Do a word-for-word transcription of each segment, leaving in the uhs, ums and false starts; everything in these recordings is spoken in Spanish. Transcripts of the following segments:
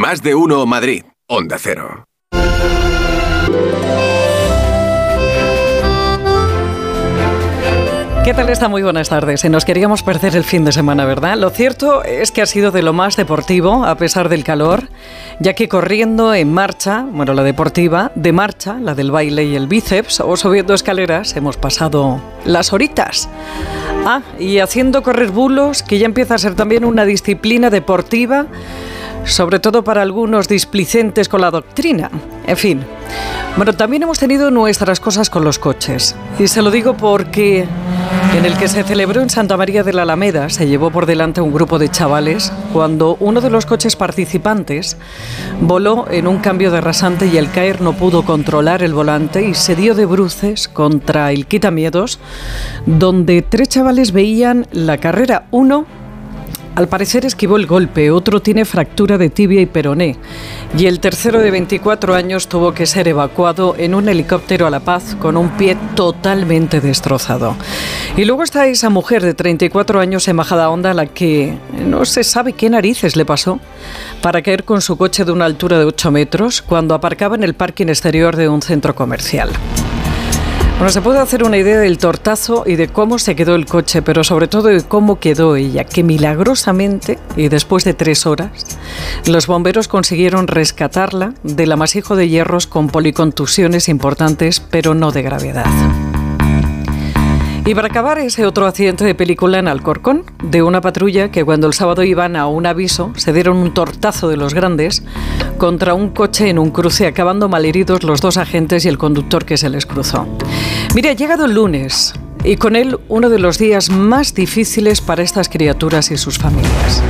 Más de Uno Madrid. Onda Cero. ¿Qué tal está? Muy buenas tardes. Nos queríamos perder el fin de semana, ¿verdad? Lo cierto es que ha sido de lo más deportivo, a pesar del calor, ya que corriendo en marcha, bueno, la deportiva, de marcha, la del baile y el bíceps, o subiendo escaleras, hemos pasado las horitas. Ah, y haciendo correr bulos, que ya empieza a ser también una disciplina deportiva, sobre todo para algunos displicentes con la doctrina. En fin. Bueno, también hemos tenido nuestras cosas con los coches. Y se lo digo porque en el que se celebró en Santa María de la Alameda se llevó por delante un grupo de chavales cuando uno de los coches participantes voló en un cambio de rasante y al caer no pudo controlar el volante y se dio de bruces contra el quitamiedos, donde tres chavales veían la carrera. Uno, al parecer, esquivó el golpe, otro tiene fractura de tibia y peroné y el tercero, de veinticuatro años, tuvo que ser evacuado en un helicóptero a La Paz con un pie totalmente destrozado. Y luego está esa mujer de treinta y cuatro años en Majadahonda a la que no se sabe qué narices le pasó para caer con su coche de una altura de ocho metros cuando aparcaba en el parking exterior de un centro comercial. Bueno, se puede hacer una idea del tortazo y de cómo se quedó el coche, pero sobre todo de cómo quedó ella, que milagrosamente, y después de tres horas, los bomberos consiguieron rescatarla del amasijo de hierros con policontusiones importantes, pero no de gravedad. Y para acabar, ese otro accidente de película en Alcorcón, de una patrulla que cuando el sábado iban a un aviso se dieron un tortazo de los grandes contra un coche en un cruce, acabando malheridos los dos agentes y el conductor que se les cruzó. Mira, ha llegado el lunes y con él uno de los días más difíciles para estas criaturas y sus familias.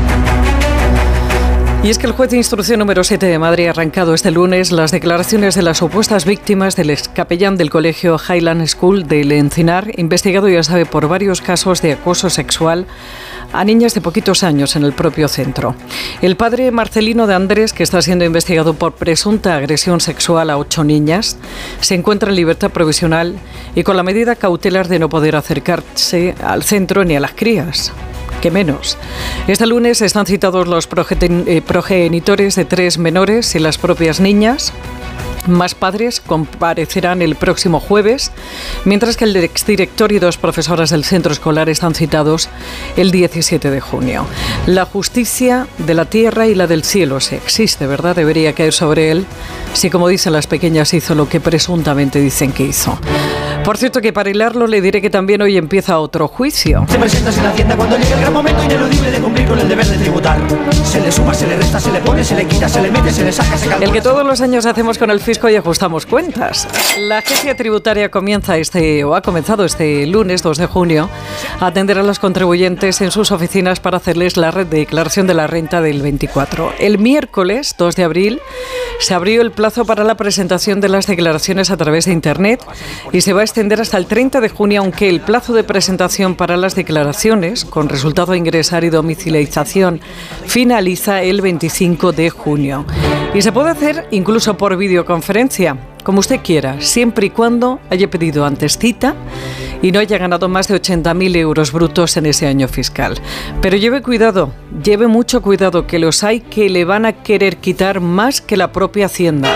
Y es que el juez de instrucción número siete de Madrid ha arrancado este lunes las declaraciones de las supuestas víctimas del ex capellán del colegio Highland School del Encinar, investigado, ya sabe, por varios casos de acoso sexual a niñas de poquitos años en el propio centro. El padre Marcelino de Andrés, que está siendo investigado por presunta agresión sexual a ocho niñas, se encuentra en libertad provisional y con la medida cautelar de no poder acercarse al centro ni a las crías. Que menos. Este lunes están citados los progenitores de tres menores y las propias niñas. Más padres comparecerán el próximo jueves, mientras que el exdirector y dos profesoras del centro escolar están citados el diecisiete de junio. La justicia de la tierra y la del cielo, si existe, ¿verdad?, debería caer sobre él, si, como dicen las pequeñas, hizo lo que presuntamente dicen que hizo. Por cierto, que para hilarlo le diré que también hoy empieza otro juicio. Se presenta en la Hacienda cuando llega el gran momento ineludible de cumplir con el deber de tributar. Se le suma, se le resta, se le pone, se le quita, se le mete, se le saca, se calcula. El que todos los años hacemos con el fisco y ajustamos cuentas. La agencia tributaria comienza este, o ha comenzado este lunes dos de junio, a atender a los contribuyentes en sus oficinas para hacerles la declaración de la renta del veinticuatro. El miércoles dos de abril se abrió el plazo para la presentación de las declaraciones a través de Internet y se va a extender hasta el treinta de junio, aunque el plazo de presentación para las declaraciones con resultado a ingresar y domiciliación finaliza el veinticinco de junio. Y se puede hacer incluso por videoconferencia, como usted quiera, siempre y cuando haya pedido antes cita y no haya ganado más de ochenta mil euros brutos en ese año fiscal. Pero lleve cuidado, lleve mucho cuidado, que los hay que le van a querer quitar más que la propia Hacienda.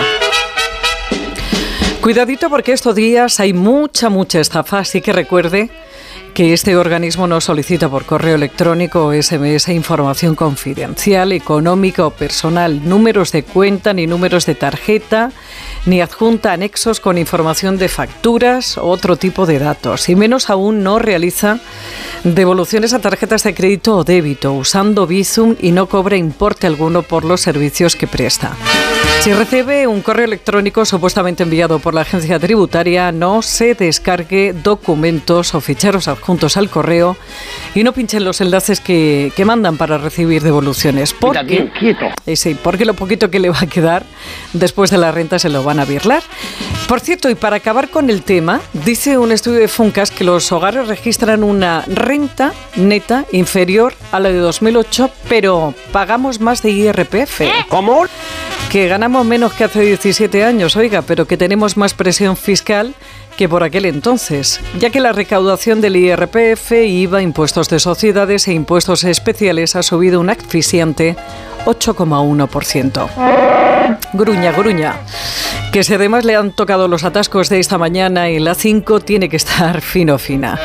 Cuidadito, porque estos días hay mucha, mucha estafa, así que recuerde que este organismo no solicita por correo electrónico o ese eme ese información confidencial, económica o personal, números de cuenta ni números de tarjeta, ni adjunta anexos con información de facturas o otro tipo de datos, y menos aún no realiza devoluciones a tarjetas de crédito o débito usando Bizum y no cobra importe alguno por los servicios que presta. Si recibe un correo electrónico supuestamente enviado por la agencia tributaria, no se descargue documentos o ficheros adjuntos al correo y no pinchen los enlaces que, que mandan para recibir devoluciones. Porque, eh, sí, porque lo poquito que le va a quedar después de la renta se lo van a birlar. Por cierto, y para acabar con el tema, dice un estudio de Funcas que los hogares registran una renta neta inferior a la de dos mil ocho, pero pagamos más de I R P F. ¿Cómo? Que ganamos menos que hace diecisiete años, oiga, pero que tenemos más presión fiscal que por aquel entonces, ya que la recaudación del I R P F, I V A, impuestos de sociedades e impuestos especiales ha subido un asfixiante ocho coma uno por ciento. Gruña, gruña. Que si además le han tocado los atascos de esta mañana en la cinco, tiene que estar fino fina.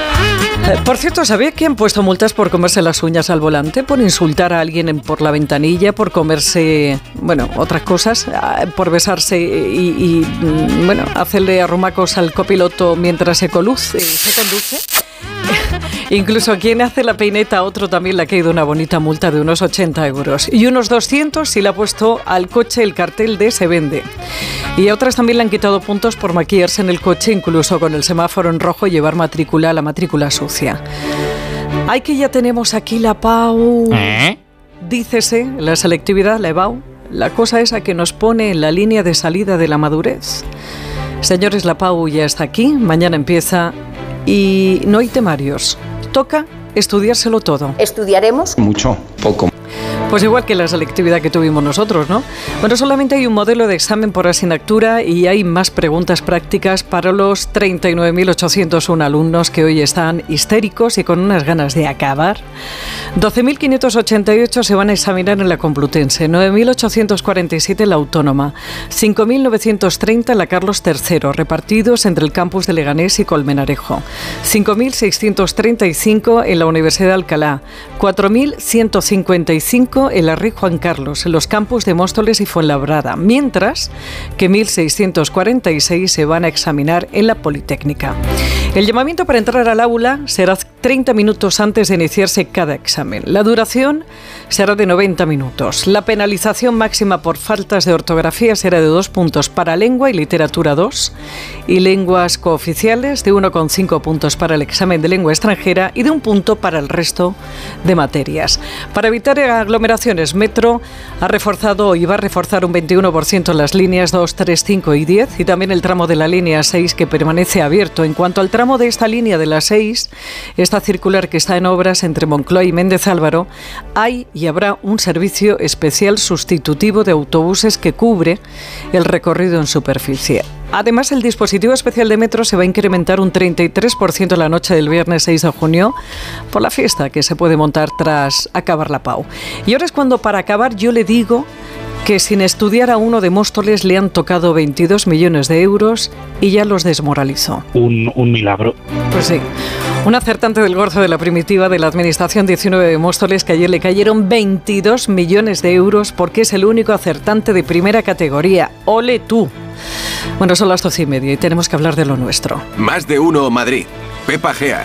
Por cierto, ¿sabía que han puesto multas por comerse las uñas al volante? Por insultar a alguien por la ventanilla, por comerse, bueno, otras cosas, por besarse y, y bueno, hacerle arrumacos al copiloto mientras se, conduce, se conduce. Incluso a quien hace la peineta a otro también le ha caído una bonita multa de unos ochenta euros. Y unos doscientos si le ha puesto al coche el cartel de se vende. Y a otras también le han quitado puntos por maquillarse en el coche, incluso con el semáforo en rojo y llevar matrícula, la matrícula sucia. Ay, que ya tenemos aquí la P A U. ¿Eh? Dícese, la selectividad, la E B A U, la cosa esa que nos pone en la línea de salida de la madurez. Señores, la P A U ya está aquí, mañana empieza y no hay temarios. Toca estudiárselo todo. ¿Estudiaremos? Mucho, poco. Pues igual que la selectividad que tuvimos nosotros, ¿no? Bueno, solamente hay un modelo de examen por asignatura y hay más preguntas prácticas para los treinta y nueve mil ochocientos uno alumnos que hoy están histéricos y con unas ganas de acabar. doce mil quinientos ochenta y ocho se van a examinar en la Complutense, nueve mil ochocientos cuarenta y siete en la Autónoma, cinco mil novecientos treinta en la Carlos tercero, repartidos entre el campus de Leganés y Colmenarejo, cinco mil seiscientos treinta y cinco en la Universidad de Alcalá, cuatro mil ciento cincuenta y cinco en la Rey Juan Carlos, en los campus de Móstoles y Fuenlabrada, mientras que mil seiscientos cuarenta y seis se van a examinar en la Politécnica. El llamamiento para entrar al aula será treinta minutos antes de iniciarse cada examen. La duración será de noventa minutos. La penalización máxima por faltas de ortografía será de dos puntos para lengua y literatura dos y lenguas cooficiales, de uno coma cinco puntos para el examen de lengua extranjera y de un punto para el resto de materias. Para evitar aglomeraciones, Metro ha reforzado y va a reforzar un veintiuno por ciento las líneas dos, tres, cinco y diez y también el tramo de la línea seis que permanece abierto. En cuanto al tramo de esta línea de la seis, esta circular que está en obras entre Moncloa y Méndez Álvaro, hay y habrá un servicio especial sustitutivo de autobuses que cubre el recorrido en superficie. Además, el dispositivo especial de Metro se va a incrementar un treinta y tres por ciento la noche del viernes seis de junio por la fiesta que se puede montar tras acabar la P A U. Y ahora es cuando, para acabar, yo le digo que sin estudiar a uno de Móstoles le han tocado veintidós millones de euros y ya los desmoralizó. Un, un milagro. Pues sí. Un acertante del Gorzo de la Primitiva de la Administración diecinueve de Móstoles, que ayer le cayeron veintidós millones de euros porque es el único acertante de primera categoría. ¡Ole tú! Bueno, son las doce y media y tenemos que hablar de lo nuestro. Más de uno Madrid. Pepa Gea.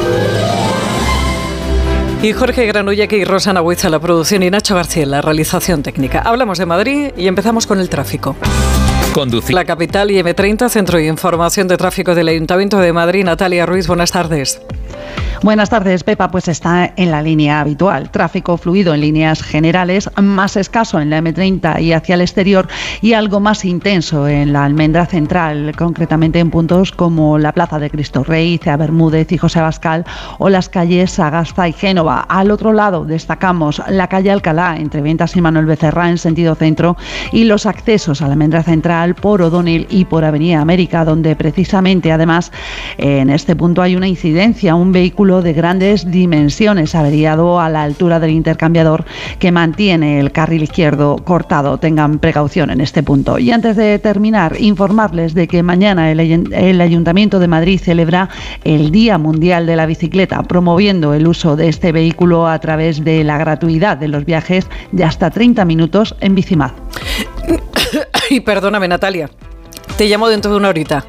Y Jorge Granullaque y Rosana Huiza la producción y Nacho García la realización técnica. Hablamos de Madrid y empezamos con el tráfico. Conducir. La capital y eme treinta, Centro de Información de Tráfico del Ayuntamiento de Madrid. Natalia Ruiz, buenas tardes. Buenas tardes, Pepa. Pues está en la línea habitual. Tráfico fluido en líneas generales, más escaso en la eme treinta y hacia el exterior y algo más intenso en la Almendra Central, concretamente en puntos como la Plaza de Cristo Rey, Cea Bermúdez y José Abascal o las calles Sagasta y Génova. Al otro lado destacamos la calle Alcalá, entre Ventas y Manuel Becerra en sentido centro, y los accesos a la Almendra Central por O'Donnell y por Avenida América, donde precisamente además en este punto hay una incidencia, un vehículo de grandes dimensiones averiado a la altura del intercambiador que mantiene el carril izquierdo cortado. Tengan precaución en este punto. Y antes de terminar, informarles de que mañana el, el Ayuntamiento de Madrid celebra el Día Mundial de la Bicicleta, promoviendo el uso de este vehículo a través de la gratuidad de los viajes de hasta treinta minutos en Bicimad. Y perdóname, Natalia, te llamo dentro de una horita.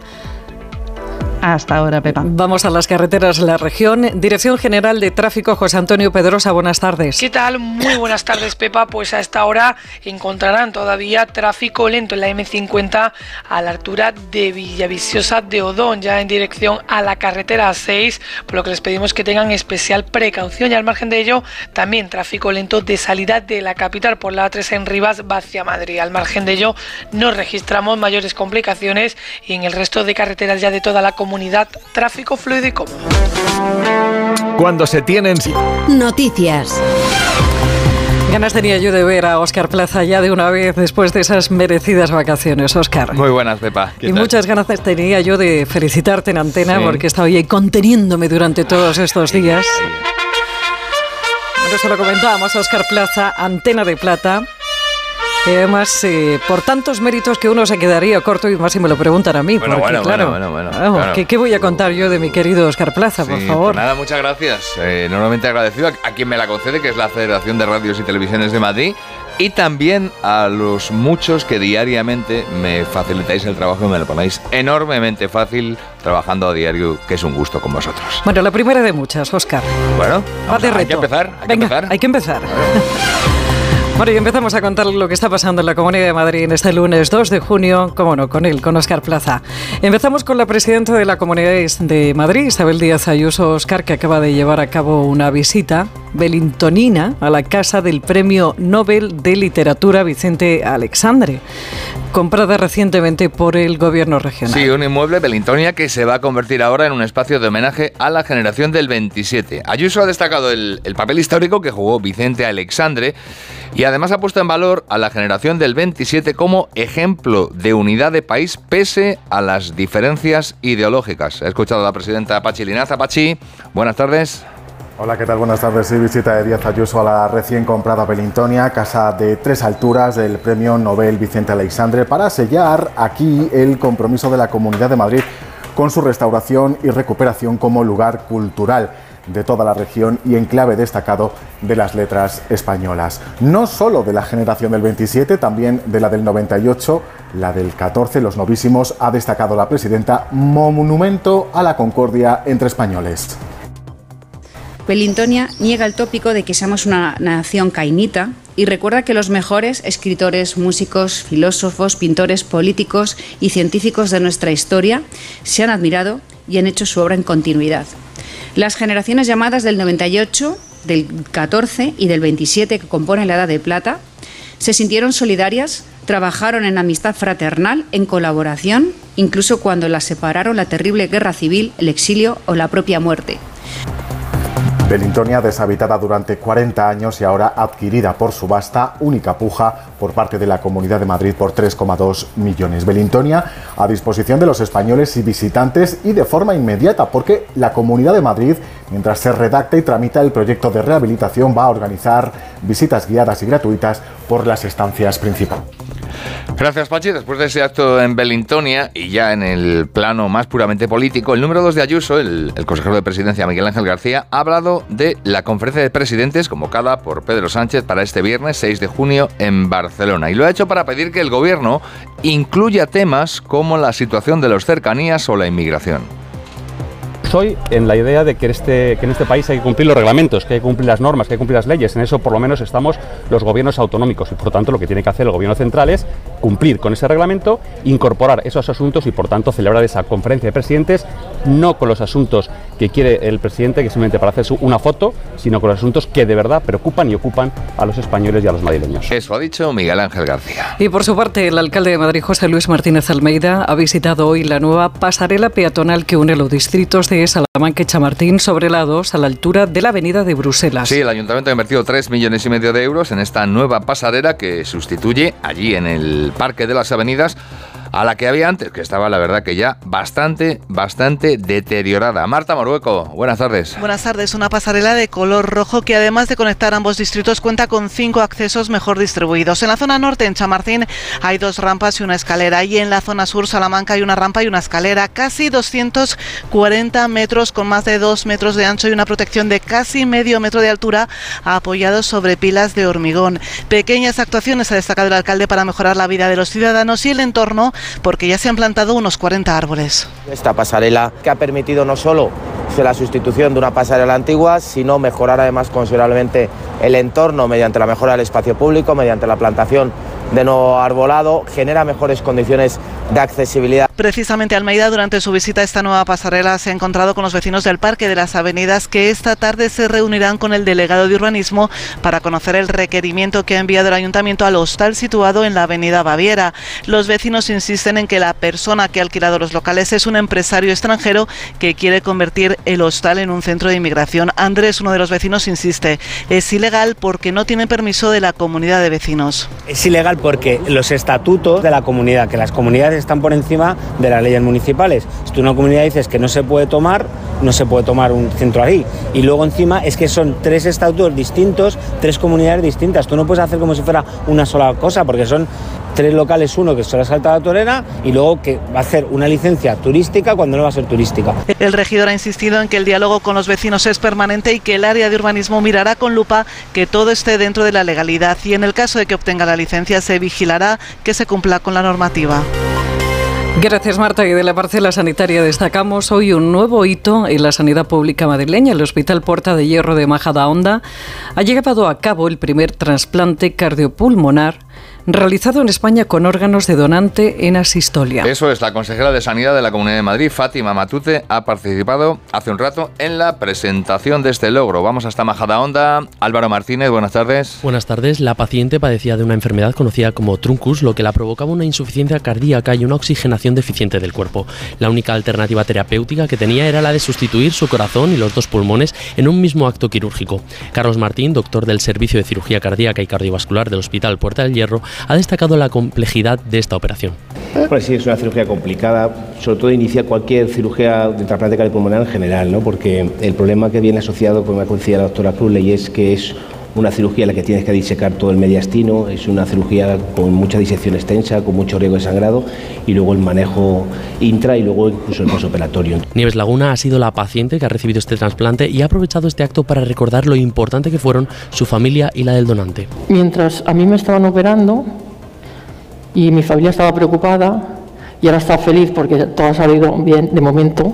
Hasta ahora, Pepa. Vamos a las carreteras de la región. Dirección General de Tráfico, José Antonio Pedrosa, buenas tardes. ¿Qué tal? Muy buenas tardes, Pepa. Pues a esta hora encontrarán todavía tráfico lento en la eme cincuenta a la altura de Villaviciosa de Odón, ya en dirección a la carretera seis, por lo que les pedimos que tengan especial precaución. Y al margen de ello, también tráfico lento de salida de la capital por la A tres en Rivas hacia Madrid. Al margen de ello, no registramos mayores complicaciones y en el resto de carreteras ya de toda la comunidad Comunidad, tráfico fluido y cómodo. Cuando se tienen noticias. Ganas tenía yo de ver a Óscar Plaza ya de una vez después de esas merecidas vacaciones, Óscar. Muy buenas, Pepa. Y tal? Muchas ganas tenía yo de felicitarte en antena, sí, porque he estado ahí conteniéndome durante todos estos días. Bueno, eso lo comentábamos, Óscar Plaza, Antena de Plata. Y además, eh, por tantos méritos que uno se quedaría corto, y más si me lo preguntan a mí. Bueno, porque, bueno, claro, bueno, bueno, bueno, vamos, claro. ¿qué, ¿qué voy a contar yo de mi querido Óscar Plaza, Sí, por favor? Pues nada, muchas gracias. Eh, enormemente agradecido a, a quien me la concede, que es la Federación de Radios y Televisiones de Madrid, y también a los muchos que diariamente me facilitáis el trabajo y me lo ponéis enormemente fácil trabajando a diario, que es un gusto con vosotros. Bueno, la primera de muchas, Óscar. Bueno, Va de hay reto. que empezar. Hay Venga, que empezar. hay que empezar. Bueno, y empezamos a contar lo que está pasando en la Comunidad de Madrid en este lunes dos de junio, cómo no, con él, con Óscar Plaza. Empezamos con la presidenta de la Comunidad de Madrid, Isabel Díaz Ayuso, Óscar, que acaba de llevar a cabo una visita belintonina a la casa del Premio Nobel de Literatura Vicente Aleixandre, comprada recientemente por el gobierno regional. Sí, un inmueble Belintonia que se va a convertir ahora en un espacio de homenaje a la generación del veintisiete. Ayuso ha destacado el, el papel histórico que jugó Vicente Aleixandre y además ha puesto en valor a la generación del veintisiete como ejemplo de unidad de país pese a las diferencias ideológicas. He escuchado a la presidenta Pachi Linaza. Pachi, buenas tardes. Hola, ¿qué tal? Buenas tardes. Sí, visita de Díaz Ayuso a la recién comprada Belintonia, casa de tres alturas del Premio Nobel Vicente Aleixandre, para sellar aquí el compromiso de la Comunidad de Madrid con su restauración y recuperación como lugar cultural de toda la región y enclave destacado de las letras españolas. No solo de la generación del veintisiete, también de la del noventa y ocho, la del catorce, los novísimos, ha destacado la presidenta, monumento a la concordia entre españoles. Belintonia niega el tópico de que seamos una nación cainita y recuerda que los mejores escritores, músicos, filósofos, pintores, políticos y científicos de nuestra historia se han admirado y han hecho su obra en continuidad. Las generaciones llamadas del noventa y ocho, del catorce y del veintisiete, que componen la Edad de Plata, se sintieron solidarias, trabajaron en amistad fraternal, en colaboración, incluso cuando las separaron la terrible guerra civil, el exilio o la propia muerte. Belintonia, deshabitada durante cuarenta años y ahora adquirida por subasta, única puja por parte de la Comunidad de Madrid por tres coma dos millones. Belintonia a disposición de los españoles y visitantes y de forma inmediata, porque la Comunidad de Madrid, mientras se redacta y tramita el proyecto de rehabilitación, va a organizar visitas guiadas y gratuitas por las estancias principales. Gracias, Pachi. Después de ese acto en Belintonia y ya en el plano más puramente político, el número dos de Ayuso, el, el consejero de Presidencia Miguel Ángel García, ha hablado de la conferencia de presidentes convocada por Pedro Sánchez para este viernes seis de junio en Barcelona. Y lo ha hecho para pedir que el gobierno incluya temas como la situación de los cercanías o la inmigración. Soy en la idea de que, este, que en este país hay que cumplir los reglamentos, que hay que cumplir las normas, que hay que cumplir las leyes. En eso por lo menos estamos los gobiernos autonómicos y por lo tanto lo que tiene que hacer el gobierno central es cumplir con ese reglamento, incorporar esos asuntos y por tanto celebrar esa conferencia de presidentes no con los asuntos que quiere el presidente, que simplemente para hacer una foto, sino con los asuntos que de verdad preocupan y ocupan a los españoles y a los madrileños. Eso ha dicho Miguel Ángel García. Y por su parte, el alcalde de Madrid, José Luis Martínez Almeida, ha visitado hoy la nueva pasarela peatonal que une los distritos de Salamanca y Chamartín sobre la dos a la altura de la avenida de Bruselas. Sí, el ayuntamiento ha invertido tres millones y medio de euros en esta nueva pasarela que sustituye allí en el Parque de las Avenidas a la que había antes, que estaba la verdad que ya bastante, bastante deteriorada. Marta Morueco, buenas tardes. Buenas tardes. Una pasarela de color rojo que además de conectar ambos distritos cuenta con cinco accesos mejor distribuidos. En la zona norte, en Chamartín, hay dos rampas y una escalera, y en la zona sur, Salamanca, hay una rampa y una escalera. Casi doscientos cuarenta metros con más de dos metros de ancho y una protección de casi medio metro de altura apoyados sobre pilas de hormigón. Pequeñas actuaciones ha destacado el alcalde para mejorar la vida de los ciudadanos y el entorno, porque ya se han plantado unos cuarenta árboles. Esta pasarela que ha permitido no solo la sustitución de una pasarela antigua, sino mejorar además considerablemente el entorno mediante la mejora del espacio público, mediante la plantación de nuevo arbolado, genera mejores condiciones de accesibilidad. Precisamente Almeida, durante su visita a esta nueva pasarela, se ha encontrado con los vecinos del Parque de las Avenidas, que esta tarde se reunirán con el delegado de urbanismo para conocer el requerimiento que ha enviado el ayuntamiento al hostal situado en la avenida Baviera. Los vecinos insisten en que la persona que ha alquilado los locales es un empresario extranjero que quiere convertir el hostal en un centro de inmigración. Andrés, uno de los vecinos, insiste, es ilegal porque no tiene permiso de la comunidad de vecinos. Es ilegal porque los estatutos de la comunidad, que las comunidades están por encima de las leyes municipales. Si tú en una comunidad dices que no se puede tomar, no se puede tomar un centro ahí. Y luego encima es que son tres estatutos distintos, tres comunidades distintas. Tú no puedes hacer como si fuera una sola cosa, porque son tres locales, uno que es la Salta de la Torera y luego que va a hacer una licencia turística cuando no va a ser turística. El regidor ha insistido en que el diálogo con los vecinos es permanente y que el área de urbanismo mirará con lupa que todo esté dentro de la legalidad y en el caso de que obtenga la licencia se vigilará que se cumpla con la normativa. Gracias, Marta. Y de la parcela sanitaria destacamos hoy un nuevo hito en la sanidad pública madrileña. El Hospital Puerta de Hierro de Majadahonda ha llevado a cabo el primer trasplante cardiopulmonar realizado en España con órganos de donante en asistolia. Eso es, la consejera de Sanidad de la Comunidad de Madrid, Fátima Matute, ha participado hace un rato en la presentación de este logro. Vamos hasta Majadahonda. Álvaro Martínez, buenas tardes. Buenas tardes. La paciente padecía de una enfermedad conocida como truncus, lo que la provocaba una insuficiencia cardíaca y una oxigenación deficiente del cuerpo. La única alternativa terapéutica que tenía era la de sustituir su corazón y los dos pulmones en un mismo acto quirúrgico. Carlos Martín, doctor del Servicio de Cirugía Cardíaca y Cardiovascular del Hospital Puerta del Hierro, ha destacado la complejidad de esta operación. Pues sí, es una cirugía complicada, sobre todo inicia cualquier cirugía de trasplante cardiopulmonar en general, ¿no? Porque el problema que viene asociado, como decía la doctora Cruzley, es que es una cirugía en la que tienes que disecar todo el mediastino, es una cirugía con mucha disección extensa, con mucho riesgo de sangrado y luego el manejo intra y luego incluso el posoperatorio. Nieves Laguna ha sido la paciente que ha recibido este trasplante y ha aprovechado este acto para recordar lo importante que fueron su familia y la del donante. Mientras a mí me estaban operando y mi familia estaba preocupada y ahora está feliz porque todo ha salido bien de momento,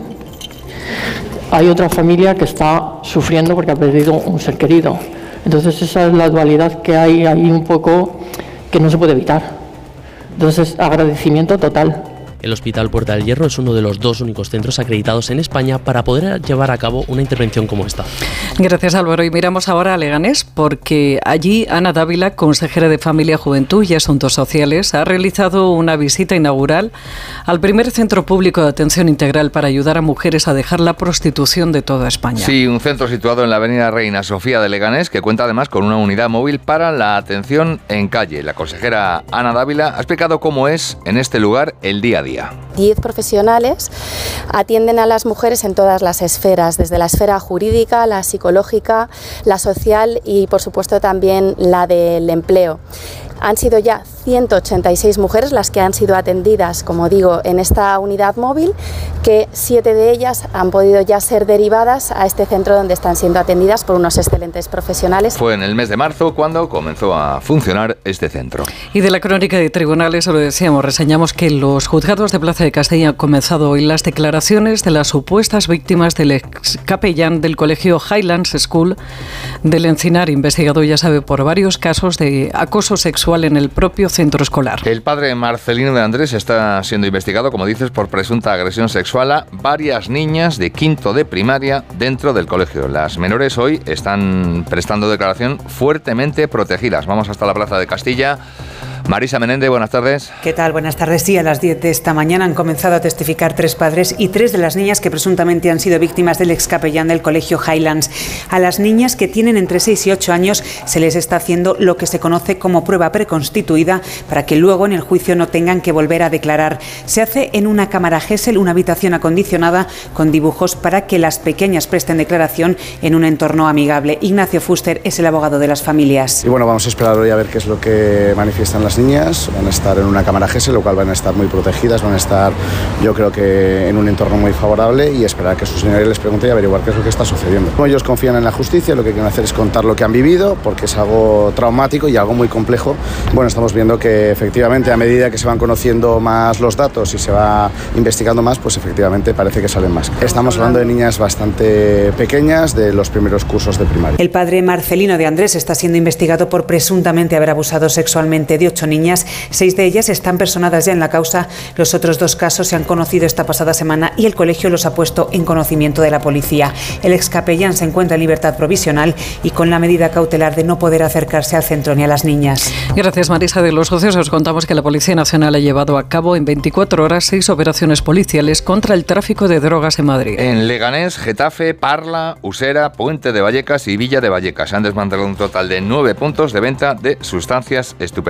hay otra familia que está sufriendo porque ha perdido un ser querido. Entonces esa es la dualidad que hay ahí un poco que no se puede evitar. Entonces agradecimiento total. El Hospital Puerta del Hierro es uno de los dos únicos centros acreditados en España para poder llevar a cabo una intervención como esta. Gracias, Álvaro. Y miramos ahora a Leganés, porque allí Ana Dávila, consejera de Familia, Juventud y Asuntos Sociales, ha realizado una visita inaugural al primer centro público de atención integral para ayudar a mujeres a dejar la prostitución de toda España. Sí, un centro situado en la avenida Reina Sofía de Leganés, que cuenta además con una unidad móvil para la atención en calle. La consejera Ana Dávila ha explicado cómo es en este lugar el día a día. Diez profesionales atienden a las mujeres en todas las esferas, desde la esfera jurídica, la psicológica, la social y, por supuesto, también la del empleo. Han sido ya ciento ochenta y seis mujeres las que han sido atendidas, como digo, en esta unidad móvil, que siete de ellas han podido ya ser derivadas a este centro donde están siendo atendidas por unos excelentes profesionales. Fue en el mes de marzo cuando comenzó a funcionar este centro. Y de la crónica de tribunales, lo decíamos, reseñamos que los juzgados de Plaza de Castilla han comenzado hoy las declaraciones de las supuestas víctimas del ex capellán del colegio Highlands School del Encinar, investigado, ya sabe, por varios casos de acoso sexual en el propio centro escolar. El padre Marcelino de Andrés está siendo investigado, como dices, por presunta agresión sexual a varias niñas de quinto de primaria dentro del colegio. Las menores hoy están prestando declaración fuertemente protegidas. Vamos hasta la Plaza de Castilla. Marisa Menéndez, buenas tardes. ¿Qué tal? Buenas tardes. Sí, a las diez de esta mañana han comenzado a testificar tres padres y tres de las niñas que presuntamente han sido víctimas del ex capellán del colegio Highlands. A las niñas, que tienen entre seis y ocho años, se les está haciendo lo que se conoce como prueba preconstituida para que luego en el juicio no tengan que volver a declarar. Se hace en una cámara Gesell, una habitación acondicionada con dibujos para que las pequeñas presten declaración en un entorno amigable. Ignacio Fuster es el abogado de las familias. Y bueno, vamos a esperar hoy a ver qué es lo que manifiestan las niñas. Van a estar en una cámara Gesell, lo cual van a estar muy protegidas, van a estar, yo creo que en un entorno muy favorable, y esperar a que sus señorías les pregunten y averiguar qué es lo que está sucediendo. Como ellos confían en la justicia, lo que quieren hacer es contar lo que han vivido, porque es algo traumático y algo muy complejo. Bueno, estamos viendo que efectivamente a medida que se van conociendo más los datos y se va investigando más, pues efectivamente parece que salen más. Estamos hablando de niñas bastante pequeñas, de los primeros cursos de primaria. El padre Marcelino de Andrés está siendo investigado por presuntamente haber abusado sexualmente de ocho niñas. Seis de ellas están personadas ya en la causa. Los otros dos casos se han conocido esta pasada semana y el colegio los ha puesto en conocimiento de la policía. El ex capellán se encuentra en libertad provisional y con la medida cautelar de no poder acercarse al centro ni a las niñas. Gracias, Marisa. De los socios os contamos que la Policía Nacional ha llevado a cabo en veinticuatro horas seis operaciones policiales contra el tráfico de drogas en Madrid. En Leganés, Getafe, Parla, Usera, Puente de Vallecas y Villa de Vallecas se han desmantelado un total de nueve puntos de venta de sustancias estupefacientes.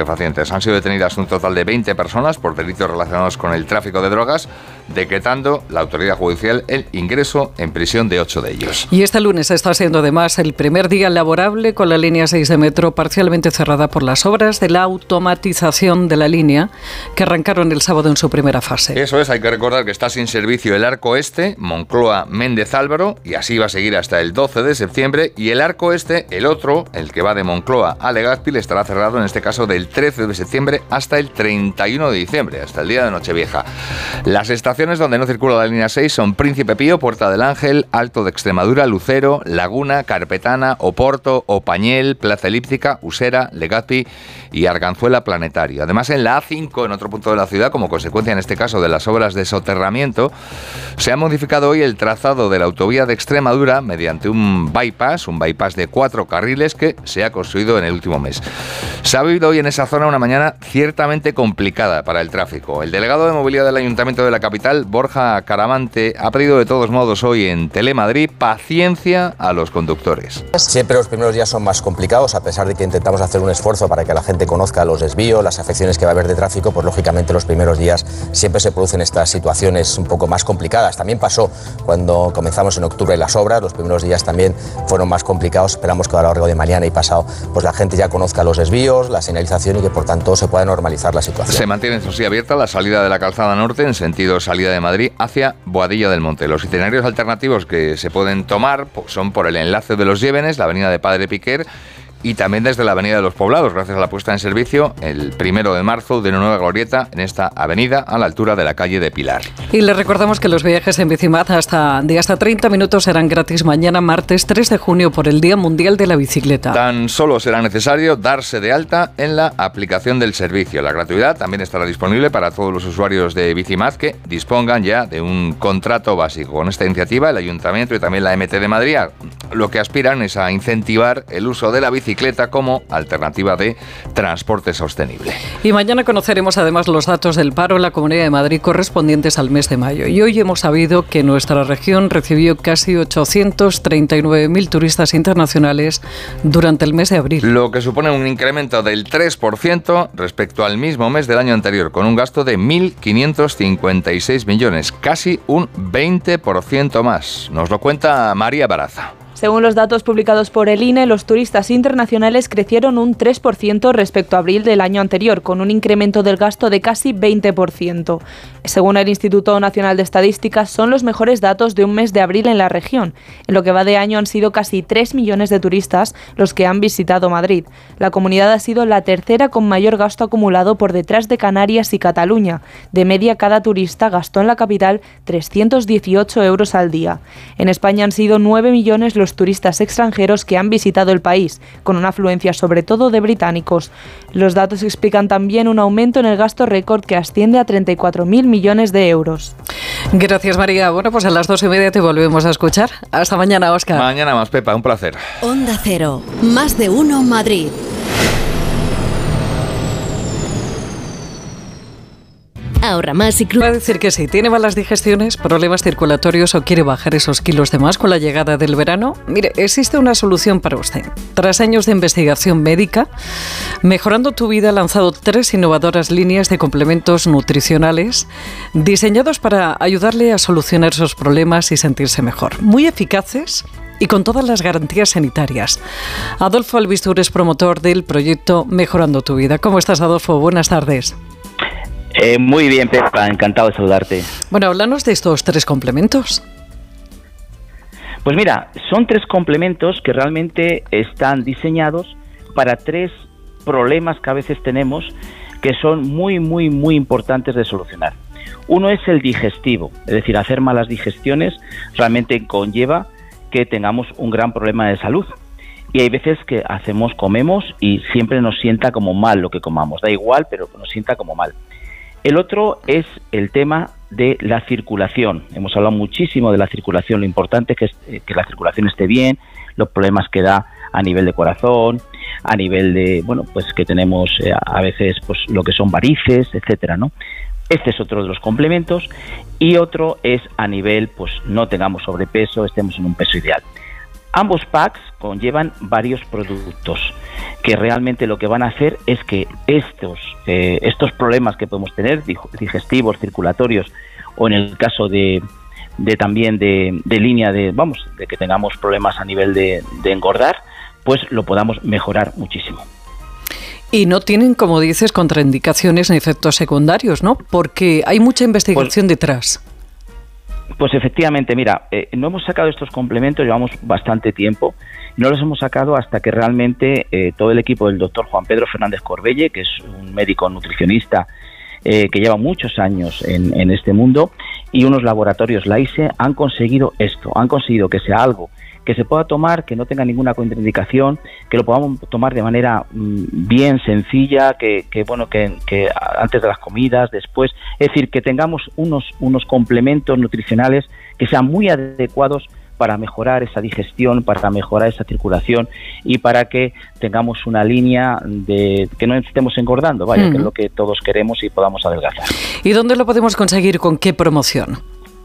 incidentes. Han sido detenidas un total de veinte personas por delitos relacionados con el tráfico de drogas, decretando la autoridad judicial el ingreso en prisión de ocho de ellos. Y este lunes está siendo además el primer día laborable con la línea seis de metro parcialmente cerrada por las obras de la automatización de la línea que arrancaron el sábado en su primera fase. Eso es, hay que recordar que está sin servicio el arco este, Moncloa-Méndez Álvaro, y así va a seguir hasta el doce de septiembre, y el arco este, el otro, el que va de Moncloa a Legazpi, estará cerrado en este caso del trece de septiembre hasta el treinta y uno de diciembre, hasta el día de Nochevieja. Las estaciones donde no circula la línea seis son Príncipe Pío, Puerta del Ángel, Alto de Extremadura, Lucero, Laguna, Carpetana, Oporto, Opañel, Plaza Elíptica, Usera, Legazpi y Arganzuela Planetario. Además, en la A cinco, en otro punto de la ciudad, como consecuencia en este caso de las obras de soterramiento, se ha modificado hoy el trazado de la autovía de Extremadura mediante un bypass, un bypass de cuatro carriles que se ha construido en el último mes. Se ha vivido hoy en esa zona una mañana ciertamente complicada para el tráfico. El delegado de movilidad del Ayuntamiento de la capital, Borja Caramante, ha pedido de todos modos hoy en Telemadrid paciencia a los conductores. Siempre los primeros días son más complicados, a pesar de que intentamos hacer un esfuerzo para que la gente conozca los desvíos, las afecciones que va a haber de tráfico, pues lógicamente los primeros días siempre se producen estas situaciones un poco más complicadas. También pasó cuando comenzamos en octubre las obras, los primeros días también fueron más complicados. Esperamos que a lo largo de mañana y pasado pues la gente ya conozca los desvíos, la señalización y que por tanto se pueda normalizar la situación. Se mantiene eso sí abierta la salida de la calzada norte en sentido salida de Madrid hacia Boadilla del Monte. Los itinerarios alternativos que se pueden tomar son por el enlace de los Llévenes, la avenida de Padre Piquer, y también desde la Avenida de los Poblados, gracias a la puesta en servicio el primero de marzo de una nueva glorieta en esta avenida a la altura de la calle de Pilar. Y les recordamos que los viajes en Bicimad hasta, de hasta treinta minutos serán gratis mañana martes tres de junio por el Día Mundial de la Bicicleta. Tan solo será necesario darse de alta en la aplicación del servicio. La gratuidad también estará disponible para todos los usuarios de Bicimad que dispongan ya de un contrato básico. Con esta iniciativa el Ayuntamiento y también la M T de Madrid lo que aspiran es a incentivar el uso de la bicicleta como alternativa de transporte sostenible. Y mañana conoceremos además los datos del paro en la Comunidad de Madrid correspondientes al mes de mayo. Y hoy hemos sabido que nuestra región recibió casi ochocientos treinta y nueve mil turistas internacionales durante el mes de abril. Lo que supone un incremento del tres por ciento respecto al mismo mes del año anterior, con un gasto de mil quinientos cincuenta y seis millones, casi un veinte por ciento más. Nos lo cuenta María Baraza. Según los datos publicados por el I N E, los turistas internacionales crecieron un tres por ciento respecto a abril del año anterior, con un incremento del gasto de casi veinte por ciento. Según el Instituto Nacional de Estadísticas, son los mejores datos de un mes de abril en la región. En lo que va de año han sido casi tres millones de turistas los que han visitado Madrid. La comunidad ha sido la tercera con mayor gasto acumulado por detrás de Canarias y Cataluña. De media, cada turista gastó en la capital trescientos dieciocho euros al día. En España han sido nueve millones los turistas extranjeros que han visitado el país, con una afluencia sobre todo de británicos. Los datos explican también un aumento en el gasto récord que asciende a treinta y cuatro mil millones de euros. Gracias, María. Bueno, pues a las dos y media te volvemos a escuchar. Hasta mañana, Óscar. Mañana más, Pepa. Un placer. Onda Cero. Más de uno Madrid. Ahorra más y... Va a decir que si tiene malas digestiones, problemas circulatorios o quiere bajar esos kilos de más con la llegada del verano, mire, existe una solución para usted. Tras años de investigación médica, Mejorando tu Vida ha lanzado tres innovadoras líneas de complementos nutricionales diseñados para ayudarle a solucionar esos problemas y sentirse mejor. Muy eficaces y con todas las garantías sanitarias. Adolfo Albistur es promotor del proyecto Mejorando tu Vida. ¿Cómo estás, Adolfo? Buenas tardes. Eh, muy bien, Pepa, encantado de saludarte. Bueno, háblanos de estos tres complementos. Pues mira, son tres complementos que realmente están diseñados para tres problemas que a veces tenemos que son muy, muy, muy importantes de solucionar. Uno es el digestivo, es decir, hacer malas digestiones realmente conlleva que tengamos un gran problema de salud. Y hay veces que hacemos, comemos y siempre nos sienta como mal lo que comamos. Da igual, pero nos sienta como mal. El otro es el tema de la circulación. Hemos hablado muchísimo de la circulación, lo importante que es que la circulación esté bien, los problemas que da a nivel de corazón, a nivel de, bueno, pues que tenemos eh, a veces pues lo que son varices, etcétera, ¿no? Este es otro de los complementos y otro es a nivel, pues no tengamos sobrepeso, estemos en un peso ideal. Ambos packs conllevan varios productos que realmente lo que van a hacer es que estos, eh, estos problemas que podemos tener, digestivos, circulatorios, o en el caso de, de también de, de línea de, vamos, de que tengamos problemas a nivel de, de engordar, pues lo podamos mejorar muchísimo. Y no tienen, como dices, contraindicaciones ni efectos secundarios, ¿no? Porque hay mucha investigación pues, detrás. Pues efectivamente, mira, eh, no hemos sacado estos complementos, llevamos bastante tiempo, no los hemos sacado hasta que realmente eh, todo el equipo del doctor Juan Pedro Fernández Corbelle, que es un médico nutricionista eh, que lleva muchos años en, en este mundo, y unos laboratorios LAISE han conseguido esto, han conseguido que sea algo que se pueda tomar, que no tenga ninguna contraindicación, que lo podamos tomar de manera mmm, bien sencilla, que, que bueno, que, que antes de las comidas, después, es decir, que tengamos unos, unos complementos nutricionales que sean muy adecuados para mejorar esa digestión, para mejorar esa circulación y para que tengamos una línea de que no estemos engordando, vaya, mm. que es lo que todos queremos y podamos adelgazar. ¿Y dónde lo podemos conseguir? ¿Con qué promoción?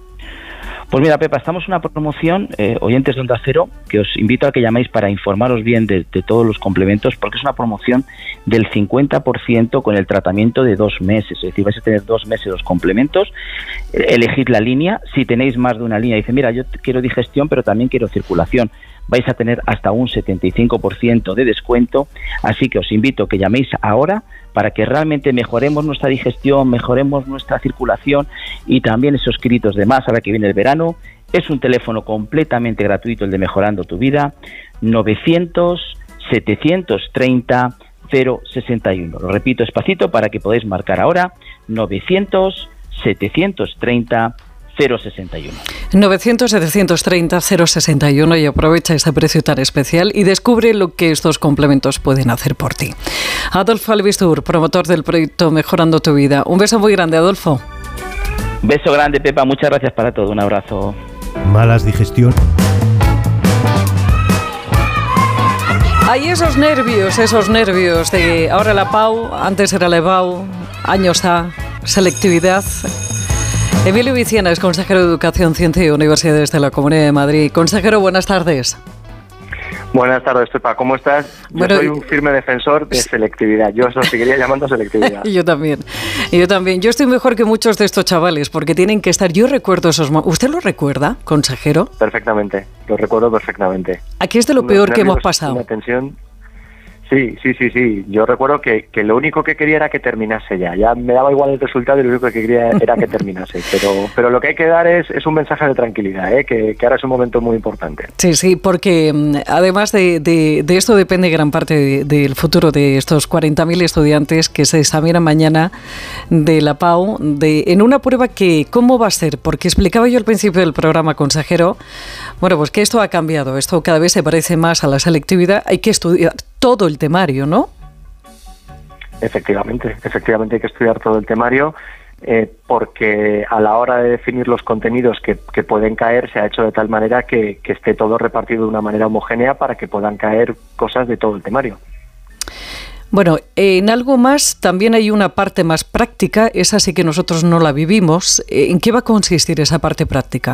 Pues mira, Pepa, estamos en una promoción, eh, oyentes de Onda Cero, que os invito a que llaméis para informaros bien de, de todos los complementos, porque es una promoción del cincuenta por ciento con el tratamiento de dos meses, es decir, vais a tener dos meses los complementos, eh, elegid la línea, si tenéis más de una línea, dice, mira, yo quiero digestión, pero también quiero circulación, vais a tener hasta un setenta y cinco por ciento de descuento, así que os invito a que llaméis ahora para que realmente mejoremos nuestra digestión, mejoremos nuestra circulación y también esos kilitos de más ahora que viene el verano. Es un teléfono completamente gratuito, el de Mejorando tu Vida, novecientos, setecientos treinta, cero sesenta y uno. Lo repito despacito para que podáis marcar ahora, novecientos, setecientos treinta, cero sesenta y uno. novecientos, setecientos treinta, cero sesenta y uno y aprovecha ese precio tan especial y descubre lo que estos complementos pueden hacer por ti. Adolfo Albistur, promotor del proyecto Mejorando tu Vida. Un beso muy grande, Adolfo. Beso grande, Pepa. Muchas gracias para todo. Un abrazo. Malas digestión. Hay esos nervios, esos nervios de ahora la P A U, antes era la E B A U, años A, selectividad. Emilio Viciana es consejero de Educación, Ciencia y Universidades de la Comunidad de Madrid. Consejero, buenas tardes. Buenas tardes, Pepa. ¿Cómo estás? Yo bueno, soy un firme defensor de selectividad. Yo os seguiría llamando selectividad. Yo también. Yo también. Yo estoy mejor que muchos de estos chavales porque tienen que estar... Yo recuerdo esos... ¿Usted lo recuerda, consejero? Perfectamente. Lo recuerdo perfectamente. Aquí es de lo peor que hemos pasado. Una tensión... Sí, sí, sí, sí. Yo recuerdo que, que lo único que quería era que terminase ya. Ya me daba igual el resultado y lo único que quería era que terminase. Pero pero lo que hay que dar es, es un mensaje de tranquilidad, ¿eh? que, que ahora es un momento muy importante. Sí, sí, porque además de, de, de esto depende gran parte de, del futuro de estos cuarenta mil estudiantes que se examinan mañana de la P A U, de, en una prueba que, ¿cómo va a ser? Porque explicaba yo al principio del programa, consejero, bueno, pues que esto ha cambiado, esto cada vez se parece más a la selectividad, hay que estudiar todo el temario, ¿no? Efectivamente, efectivamente hay que estudiar todo el temario eh, porque a la hora de definir los contenidos que, que pueden caer se ha hecho de tal manera que, que esté todo repartido de una manera homogénea para que puedan caer cosas de todo el temario. Bueno, en algo más también hay una parte más práctica, esa sí que nosotros no la vivimos. ¿En qué va a consistir esa parte práctica?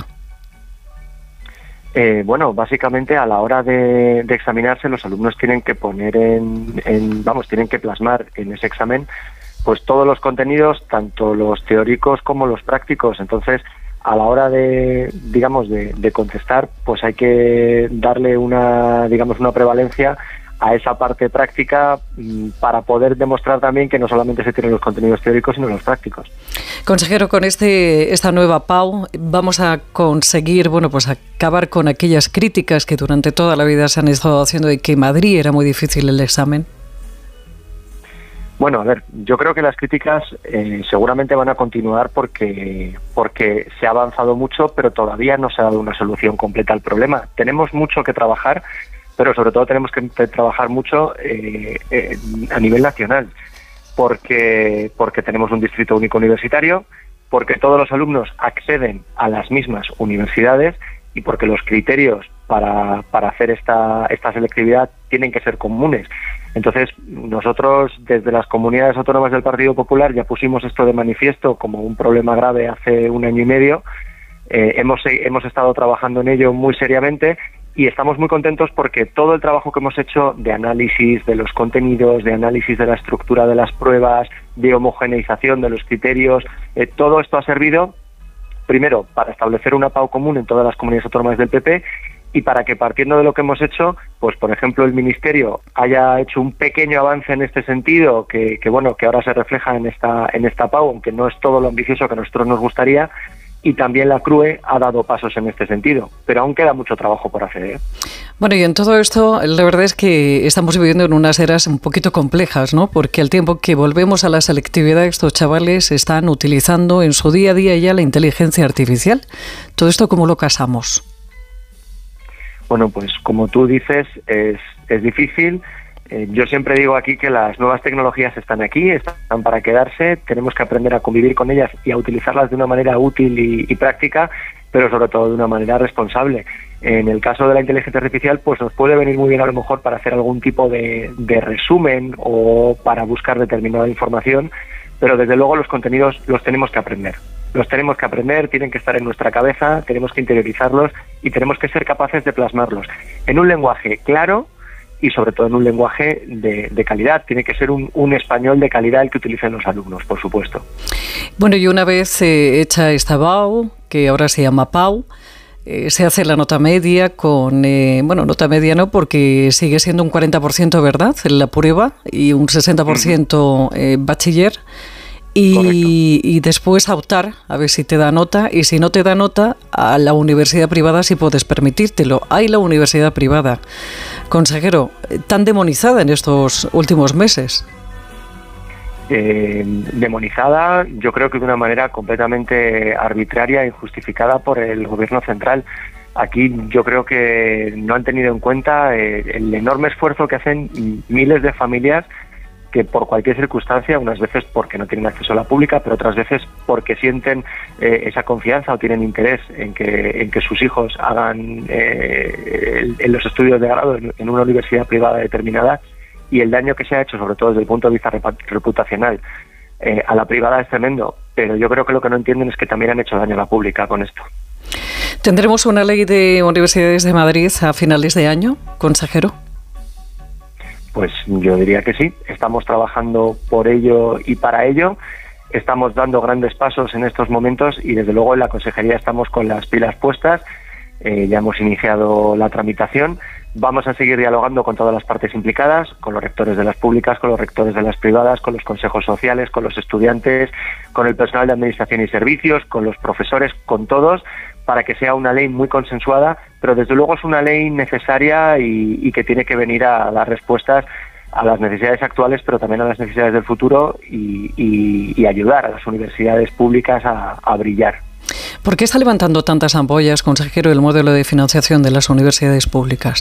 Eh, bueno, básicamente a la hora de, de examinarse los alumnos tienen que poner en, en, vamos, tienen que plasmar en ese examen pues todos los contenidos, tanto los teóricos como los prácticos. Entonces, a la hora de, digamos, de, de contestar, pues hay que darle una, digamos, una prevalencia a esa parte práctica para poder demostrar también que no solamente se tienen los contenidos teóricos, sino los prácticos. Consejero, con este esta nueva P A U vamos a conseguir, bueno, pues acabar con aquellas críticas que durante toda la vida se han estado haciendo de que en Madrid era muy difícil el examen. Bueno, a ver, yo creo que las críticas eh, seguramente van a continuar porque porque se ha avanzado mucho, pero todavía no se ha dado una solución completa al problema. Tenemos mucho que trabajar, pero sobre todo tenemos que trabajar mucho eh, eh, a nivel nacional, porque porque tenemos un distrito único universitario, porque todos los alumnos acceden a las mismas universidades y porque los criterios para, para hacer esta, esta selectividad tienen que ser comunes. Entonces, nosotros desde las comunidades autónomas del Partido Popular ya pusimos esto de manifiesto como un problema grave hace un año y medio. Eh, hemos, hemos estado trabajando en ello muy seriamente Y estamos muy contentos porque todo el trabajo que hemos hecho de análisis de los contenidos, de análisis de la estructura de las pruebas, de homogeneización de los criterios, eh, todo esto ha servido, primero, para establecer una P A U común en todas las comunidades autónomas del P P y para que, partiendo de lo que hemos hecho, pues por ejemplo el Ministerio haya hecho un pequeño avance en este sentido, que, que bueno, que ahora se refleja en esta, en esta P A U, aunque no es todo lo ambicioso que a nosotros nos gustaría. Y también la C R U E ha dado pasos en este sentido, pero aún queda mucho trabajo por hacer, ¿eh? Bueno, y en todo esto, la verdad es que estamos viviendo en unas eras un poquito complejas, ¿no? Porque al tiempo que volvemos a la selectividad, estos chavales están utilizando en su día a día ya la inteligencia artificial. ¿Todo esto cómo lo casamos? Bueno, pues como tú dices, es, es difícil. Eh, yo siempre digo aquí que las nuevas tecnologías están aquí, están para quedarse, tenemos que aprender a convivir con ellas y a utilizarlas de una manera útil y, y práctica, pero sobre todo de una manera responsable. En el caso de la inteligencia artificial, pues nos puede venir muy bien a lo mejor para hacer algún tipo de, de resumen o para buscar determinada información, pero desde luego los contenidos los tenemos que aprender. Los tenemos que aprender, tienen que estar en nuestra cabeza, tenemos que interiorizarlos y tenemos que ser capaces de plasmarlos en un lenguaje claro, y sobre todo en un lenguaje de, de calidad. Tiene que ser un, un español de calidad el que utilicen los alumnos, por supuesto. Bueno, y una vez eh, hecha esta P A U, que ahora se llama P A U, eh, se hace la nota media con, eh, bueno, nota media no, porque sigue siendo un cuarenta por ciento, ¿verdad?, en la prueba, y un sesenta por ciento eh, bachiller. Y, y después a optar, a ver si te da nota, y si no te da nota, a la universidad privada si puedes permitírtelo. Hay la universidad privada, consejero, tan demonizada en estos últimos meses. Eh, demonizada, yo creo que de una manera completamente arbitraria e injustificada por el gobierno central. Aquí yo creo que no han tenido en cuenta eh, el enorme esfuerzo que hacen miles de familias que por cualquier circunstancia, unas veces porque no tienen acceso a la pública, pero otras veces porque sienten eh, esa confianza o tienen interés en que, en que sus hijos hagan eh, el, en los estudios de grado en, en una universidad privada determinada, y el daño que se ha hecho, sobre todo desde el punto de vista reputacional, eh, a la privada es tremendo, pero yo creo que lo que no entienden es que también han hecho daño a la pública con esto. ¿Tendremos una ley de universidades de Madrid a finales de año, consejero? Pues yo diría que sí, estamos trabajando por ello y para ello, estamos dando grandes pasos en estos momentos y desde luego en la consejería estamos con las pilas puestas, eh, ya hemos iniciado la tramitación, vamos a seguir dialogando con todas las partes implicadas, con los rectores de las públicas, con los rectores de las privadas, con los consejos sociales, con los estudiantes, con el personal de administración y servicios, con los profesores, con todos, para que sea una ley muy consensuada, pero desde luego es una ley necesaria y, y que tiene que venir a dar respuestas a las necesidades actuales, pero también a las necesidades del futuro y, y, y ayudar a las universidades públicas a, a brillar. ¿Por qué está levantando tantas ampollas, consejero, el modelo de financiación de las universidades públicas?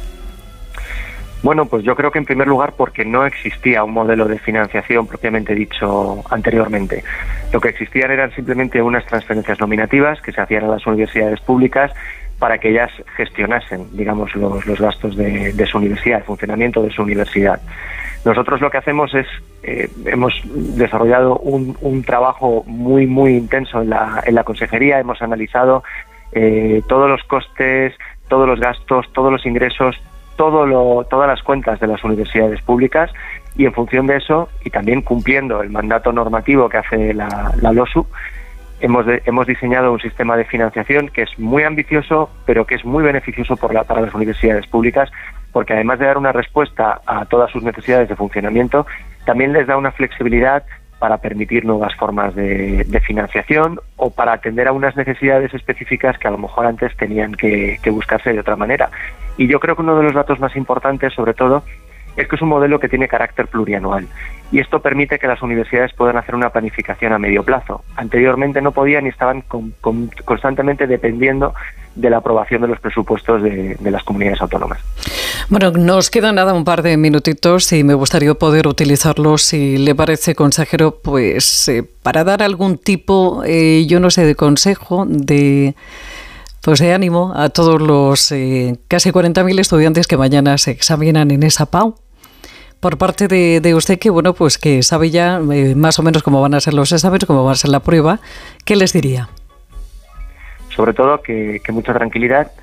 Bueno, pues yo creo que en primer lugar porque no existía un modelo de financiación propiamente dicho anteriormente. Lo que existían eran simplemente unas transferencias nominativas que se hacían a las universidades públicas para que ellas gestionasen, digamos, los, los gastos de, de su universidad, el funcionamiento de su universidad. Nosotros lo que hacemos es, eh, hemos desarrollado un, un trabajo muy, muy intenso en la, en la consejería, hemos analizado eh, todos los costes, todos los gastos, todos los ingresos, todo lo, todas las cuentas de las universidades públicas, y en función de eso, y también cumpliendo el mandato normativo que hace la, la LOSU, hemos, de, hemos diseñado un sistema de financiación que es muy ambicioso, pero que es muy beneficioso por la, para las universidades públicas, porque además de dar una respuesta a todas sus necesidades de funcionamiento, también les da una flexibilidad para permitir nuevas formas de, de financiación o para atender a unas necesidades específicas que a lo mejor antes tenían que, que buscarse de otra manera. Y yo creo que uno de los datos más importantes, sobre todo, es que es un modelo que tiene carácter plurianual. Y esto permite que las universidades puedan hacer una planificación a medio plazo. Anteriormente no podían y estaban con, con, constantemente dependiendo de la aprobación de los presupuestos de, de las comunidades autónomas. Bueno, nos queda nada, un par de minutitos y me gustaría poder utilizarlos, si le parece, consejero, pues eh, para dar algún tipo, eh, yo no sé, de consejo, de... pues de ánimo a todos los eh, casi cuarenta mil estudiantes que mañana se examinan en esa P A U. Por parte de, de usted, que bueno, pues que sabe ya eh, más o menos cómo van a ser los exámenes, cómo va a ser la prueba, ¿qué les diría? Sobre todo que, que mucha tranquilidad,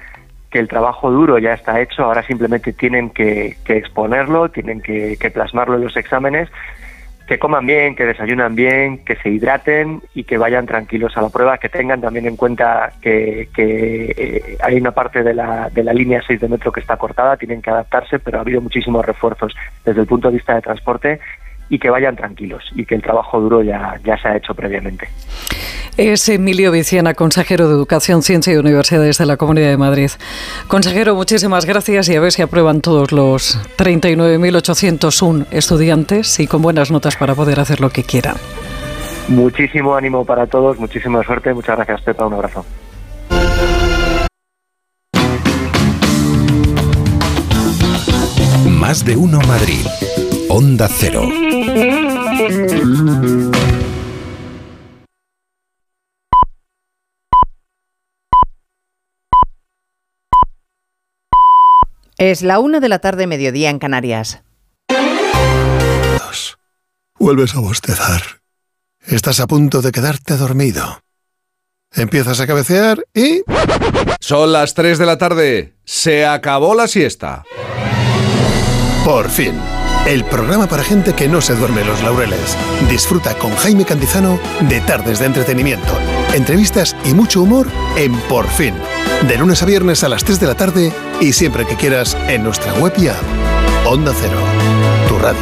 que el trabajo duro ya está hecho, ahora simplemente tienen que, que exponerlo, tienen que, que plasmarlo en los exámenes, que coman bien, que desayunan bien, que se hidraten y que vayan tranquilos a la prueba, que tengan también en cuenta que, que eh, hay una parte de la, de la línea seis de metro que está cortada, tienen que adaptarse, pero ha habido muchísimos refuerzos desde el punto de vista de transporte, y que vayan tranquilos y que el trabajo duro ya, ya se ha hecho previamente. Es Emilio Viciana, consejero de Educación, Ciencia y Universidades de la Comunidad de Madrid. Consejero, muchísimas gracias y a ver si aprueban todos los treinta y nueve mil ochocientos uno estudiantes y con buenas notas para poder hacer lo que quieran. Muchísimo ánimo para todos, muchísima suerte, muchas gracias, Pepa, un abrazo. Más de uno Madrid. Onda Cero. Es la una de la tarde, mediodía en Canarias. Vuelves a bostezar. Estás a punto de quedarte dormido. Empiezas a cabecear y... Son las tres de la tarde. Se acabó la siesta. Por fin. El programa para gente que no se duerme los laureles. Disfruta con Jaime Cantizano de tardes de entretenimiento, entrevistas y mucho humor en Por Fin. De lunes a viernes a las tres de la tarde y siempre que quieras en nuestra web y app. Onda Cero, tu radio.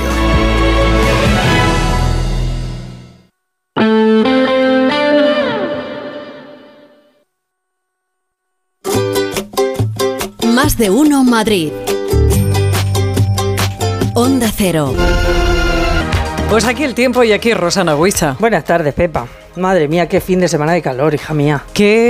Más de uno Madrid. Onda Cero. Pues aquí el tiempo y aquí Rosana Huiza. Buenas tardes, Pepa. Madre mía, qué fin de semana de calor, hija mía.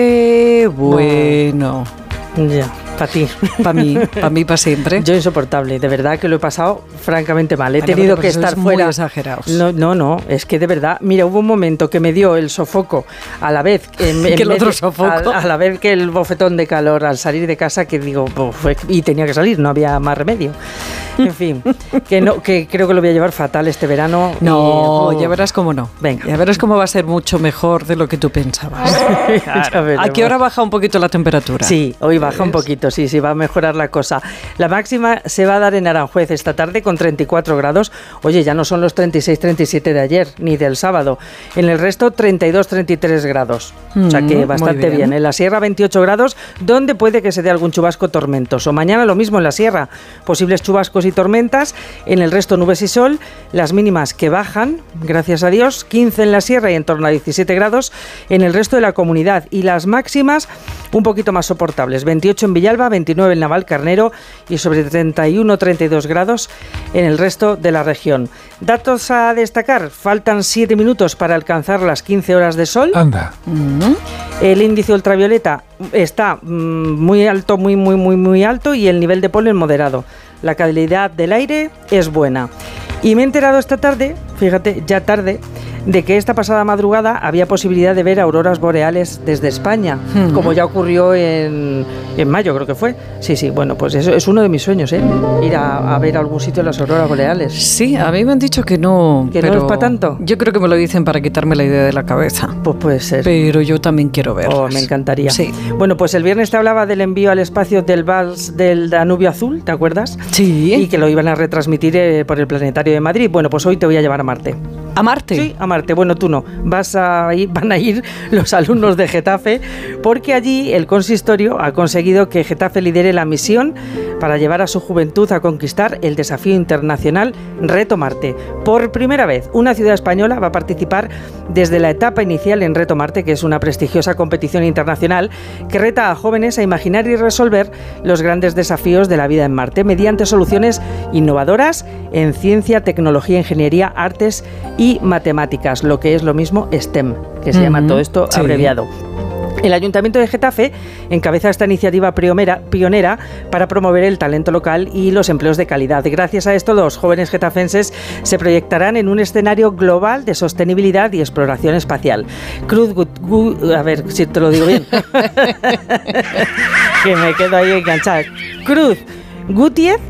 Qué bueno. No. Ya, para ti. Para mí, para mí, para siempre. Yo insoportable, de verdad que lo he pasado francamente mal. He Ana, tenido pues que estar fuera. Muy exagerados. No, no, no, es que de verdad, mira, hubo un momento que me dio el sofoco a la vez en, en que el medio, otro sofoco. A, a la vez que el bofetón de calor al salir de casa, que digo, pues, y tenía que salir, no había más remedio. En fin, que no, que creo que lo voy a llevar fatal este verano. No, y, uh, ya verás cómo no. Venga. Ya verás cómo va a ser mucho mejor de lo que tú pensabas. Claro. ¿A qué hora baja un poquito la temperatura? Sí, hoy baja un poquito, sí, sí, va a mejorar la cosa. La máxima se va a dar en Aranjuez esta tarde con treinta y cuatro grados. Oye, ya no son los treinta y seis, treinta y siete de ayer, ni del sábado. En el resto, treinta y dos, treinta y tres grados. Mm, o sea que bastante bien. bien. En la sierra, veintiocho grados, donde puede que se dé algún chubasco tormentoso. Mañana lo mismo en la sierra, posibles chubascos y tormentas. En el resto, nubes y sol. Las mínimas que bajan, gracias a Dios, quince en la sierra y en torno a diecisiete grados en el resto de la comunidad. Y las máximas un poquito más soportables, veintiocho en Villalba, veintinueve en Navalcarnero y sobre treinta y uno, treinta y dos grados en el resto de la región. Datos a destacar, faltan siete minutos para alcanzar las quince horas de sol. Anda. Uh-huh. El índice ultravioleta está mm, muy alto, muy, muy, muy, muy alto y el nivel de polen moderado. La calidad del aire es buena. Y me he enterado esta tarde, fíjate, ya tarde, de que esta pasada madrugada había posibilidad de ver auroras boreales desde España, uh-huh. como ya ocurrió en, en mayo, creo que fue. Sí, sí, bueno, pues eso es uno de mis sueños, ¿eh? Ir a, a ver a algún sitio las auroras boreales. Sí, a mí me han dicho que no. ¿Que pero no es para tanto? Yo creo que me lo dicen para quitarme la idea de la cabeza. Pues puede ser. Pero yo también quiero verlas. Oh, me encantaría. Sí. Bueno, pues el viernes te hablaba del envío al espacio del vals del Danubio Azul, ¿te acuerdas? Sí. Y que lo iban a retransmitir eh, por el Planetario de Madrid. Bueno, pues hoy te voy a llevar a Marte. ¿A Marte? Sí, a Marte. Bueno, tú no. Vas a ir, van a ir los alumnos de Getafe, porque allí el consistorio ha conseguido que Getafe lidere la misión para llevar a su juventud a conquistar el desafío internacional Reto Marte. Por primera vez, una ciudad española va a participar desde la etapa inicial en Reto Marte, que es una prestigiosa competición internacional que reta a jóvenes a imaginar y resolver los grandes desafíos de la vida en Marte mediante soluciones innovadoras en ciencia, tecnología, ingeniería, artes y matemáticas, lo que es lo mismo STEM, que se uh-huh. llama todo esto sí. abreviado. El Ayuntamiento de Getafe encabeza esta iniciativa pionera, pionera para promover el talento local y los empleos de calidad. Gracias a esto, los jóvenes getafenses se proyectarán en un escenario global de sostenibilidad y exploración espacial. Cruz, Gut, Gut, a ver si te lo digo bien, que me quedo ahí enganchada. Cruz Gutiérrez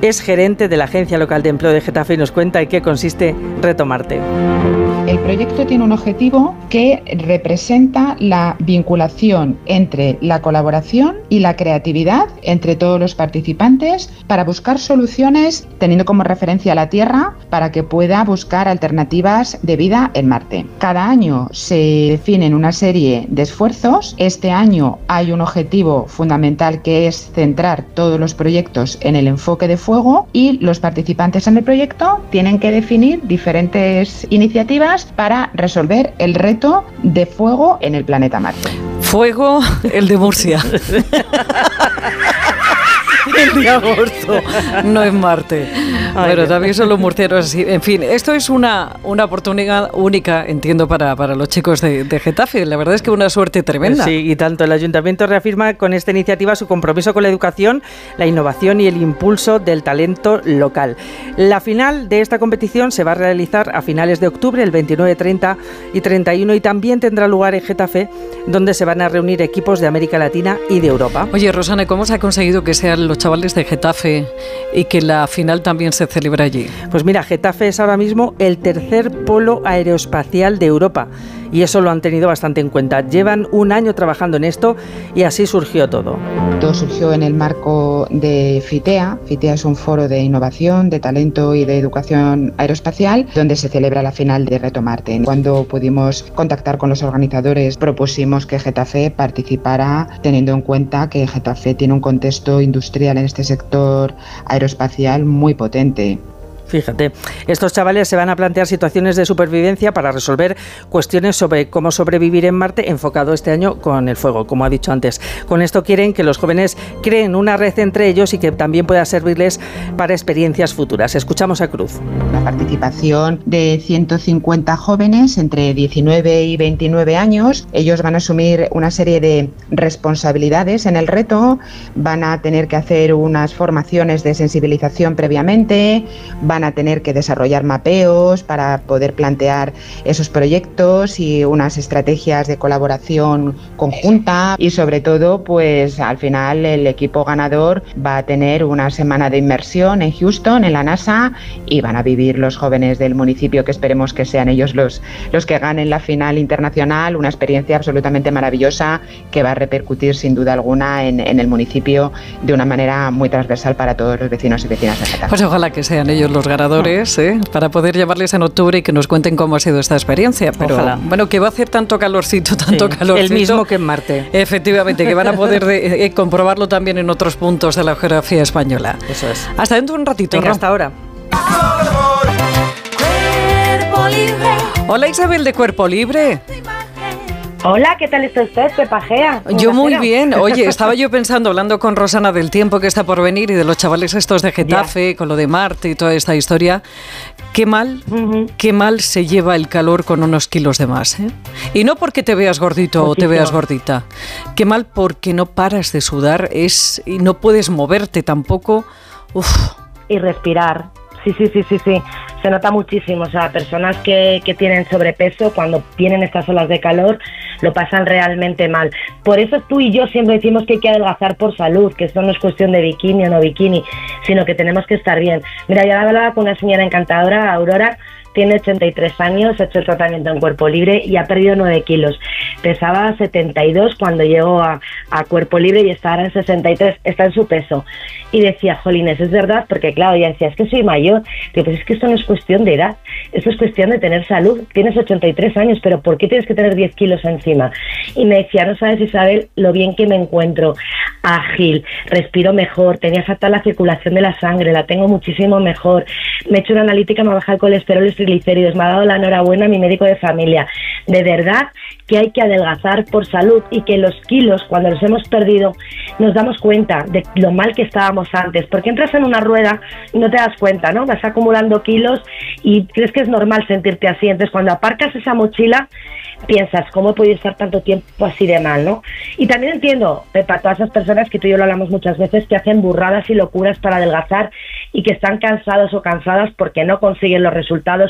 es gerente de la Agencia Local de Empleo de Getafe y nos cuenta en qué consiste Reto Marte. El proyecto tiene un objetivo que representa la vinculación entre la colaboración y la creatividad entre todos los participantes para buscar soluciones teniendo como referencia la Tierra para que pueda buscar alternativas de vida en Marte. Cada año se definen una serie de esfuerzos. Este año hay un objetivo fundamental que es centrar todos los proyectos en el enfoque de fuego y los participantes en el proyecto tienen que definir diferentes iniciativas para resolver el reto de fuego en el planeta Marte. Fuego, el de Murcia. El de agosto, no en Marte. Ay, pero también son los murcianos así. En fin, esto es una, una oportunidad única, entiendo, para, para los chicos de, de Getafe. La verdad es que una suerte tremenda. Sí, y tanto el Ayuntamiento reafirma con esta iniciativa su compromiso con la educación, la innovación y el impulso del talento local. La final de esta competición se va a realizar a finales de octubre, el veintinueve, treinta y treinta y uno, y también tendrá lugar en Getafe, donde se van a reunir equipos de América Latina y de Europa. Oye, Rosana, ¿cómo se ha conseguido que sean los chavales de Getafe y que la final también se celebra allí? Pues mira, Getafe es ahora mismo el tercer polo aeroespacial de Europa y eso lo han tenido bastante en cuenta. Llevan un año trabajando en esto y así surgió todo. Todo surgió en el marco de FITEA. FITEA es un foro de innovación, de talento y de educación aeroespacial donde se celebra la final de Reto Marte. Cuando pudimos contactar con los organizadores propusimos que Getafe participara teniendo en cuenta que Getafe tiene un contexto industrial en este sector aeroespacial muy potente. Fíjate, estos chavales se van a plantear situaciones de supervivencia para resolver cuestiones sobre cómo sobrevivir en Marte, enfocado este año con el fuego, como ha dicho antes. Con esto quieren que los jóvenes creen una red entre ellos y que también pueda servirles para experiencias futuras. Escuchamos a Cruz. La participación de ciento cincuenta jóvenes entre diecinueve y veintinueve años. Ellos van a asumir una serie de responsabilidades en el reto, van a tener que hacer unas formaciones de sensibilización previamente, van a tener que desarrollar mapeos para poder plantear esos proyectos y unas estrategias de colaboración conjunta y sobre todo pues al final el equipo ganador va a tener una semana de inmersión en Houston, en la NASA, y van a vivir los jóvenes del municipio, que esperemos que sean ellos los, los que ganen la final internacional, una experiencia absolutamente maravillosa que va a repercutir sin duda alguna en, en el municipio de una manera muy transversal para todos los vecinos y vecinas de Getafe. Pues ojalá que sean ellos los ganadores, ¿eh? Para poder llevarles en octubre y que nos cuenten cómo ha sido esta experiencia. Pero ojalá. Bueno, que va a hacer tanto calorcito, tanto sí, calorcito. El mismo que en Marte. Efectivamente, que van a poder de, eh, comprobarlo también en otros puntos de la geografía española. Eso es. Hasta dentro de un ratito. Venga, ¿no? Hasta ahora. Hola Isabel de Cuerpo Libre. Hola, ¿qué tal está usted, Pepajea? Yo muy bien. Oye, estaba yo pensando, hablando con Rosana del tiempo que está por venir y de los chavales estos de Getafe, ya. Con lo de Marte y toda esta historia, qué mal, uh-huh. qué mal se lleva el calor con unos kilos de más, ¿eh? Y no porque te veas gordito Muchísimo. o te veas gordita, qué mal porque no paras de sudar es y no puedes moverte tampoco. Uf. Y respirar. Sí, sí, sí, sí, sí. Se nota muchísimo. O sea, personas que, que tienen sobrepeso, cuando vienen estas olas de calor, lo pasan realmente mal. Por eso tú y yo siempre decimos que hay que adelgazar por salud, que esto no es cuestión de bikini o no bikini, sino que tenemos que estar bien. Mira, yo hablaba con una señora encantadora, Aurora, tiene ochenta y tres años, ha hecho el tratamiento en Cuerpo Libre y ha perdido nueve kilos. Pesaba setenta y dos cuando llegó a, a Cuerpo Libre y está ahora en sesenta y tres, está en su peso. Y decía, jolines, es verdad, porque claro, ella decía, es que soy mayor. Digo, pues es que esto no es cuestión de edad, esto es cuestión de tener salud. Tienes ochenta y tres años, pero ¿por qué tienes que tener diez kilos encima? Y me decía, no sabes, Isabel, lo bien que me encuentro, ágil, respiro mejor, tenía fatal la circulación de la sangre, la tengo muchísimo mejor, me he hecho una analítica, me ha bajado el colesterol y triglicéridos, me ha dado la enhorabuena a mi médico de familia. De verdad que hay que adelgazar por salud y que los kilos, cuando los hemos perdido, nos damos cuenta de lo mal que estábamos antes, porque entras en una rueda y no te das cuenta, ¿no? Vas acumulando kilos y crees que es normal sentirte así. Entonces, cuando aparcas esa mochila, piensas, ¿cómo he podido estar tanto tiempo así de mal, no? Y también entiendo, Pepa, todas esas personas que tú y yo lo hablamos muchas veces, que hacen burradas y locuras para adelgazar y que están cansados o cansadas porque no consiguen los resultados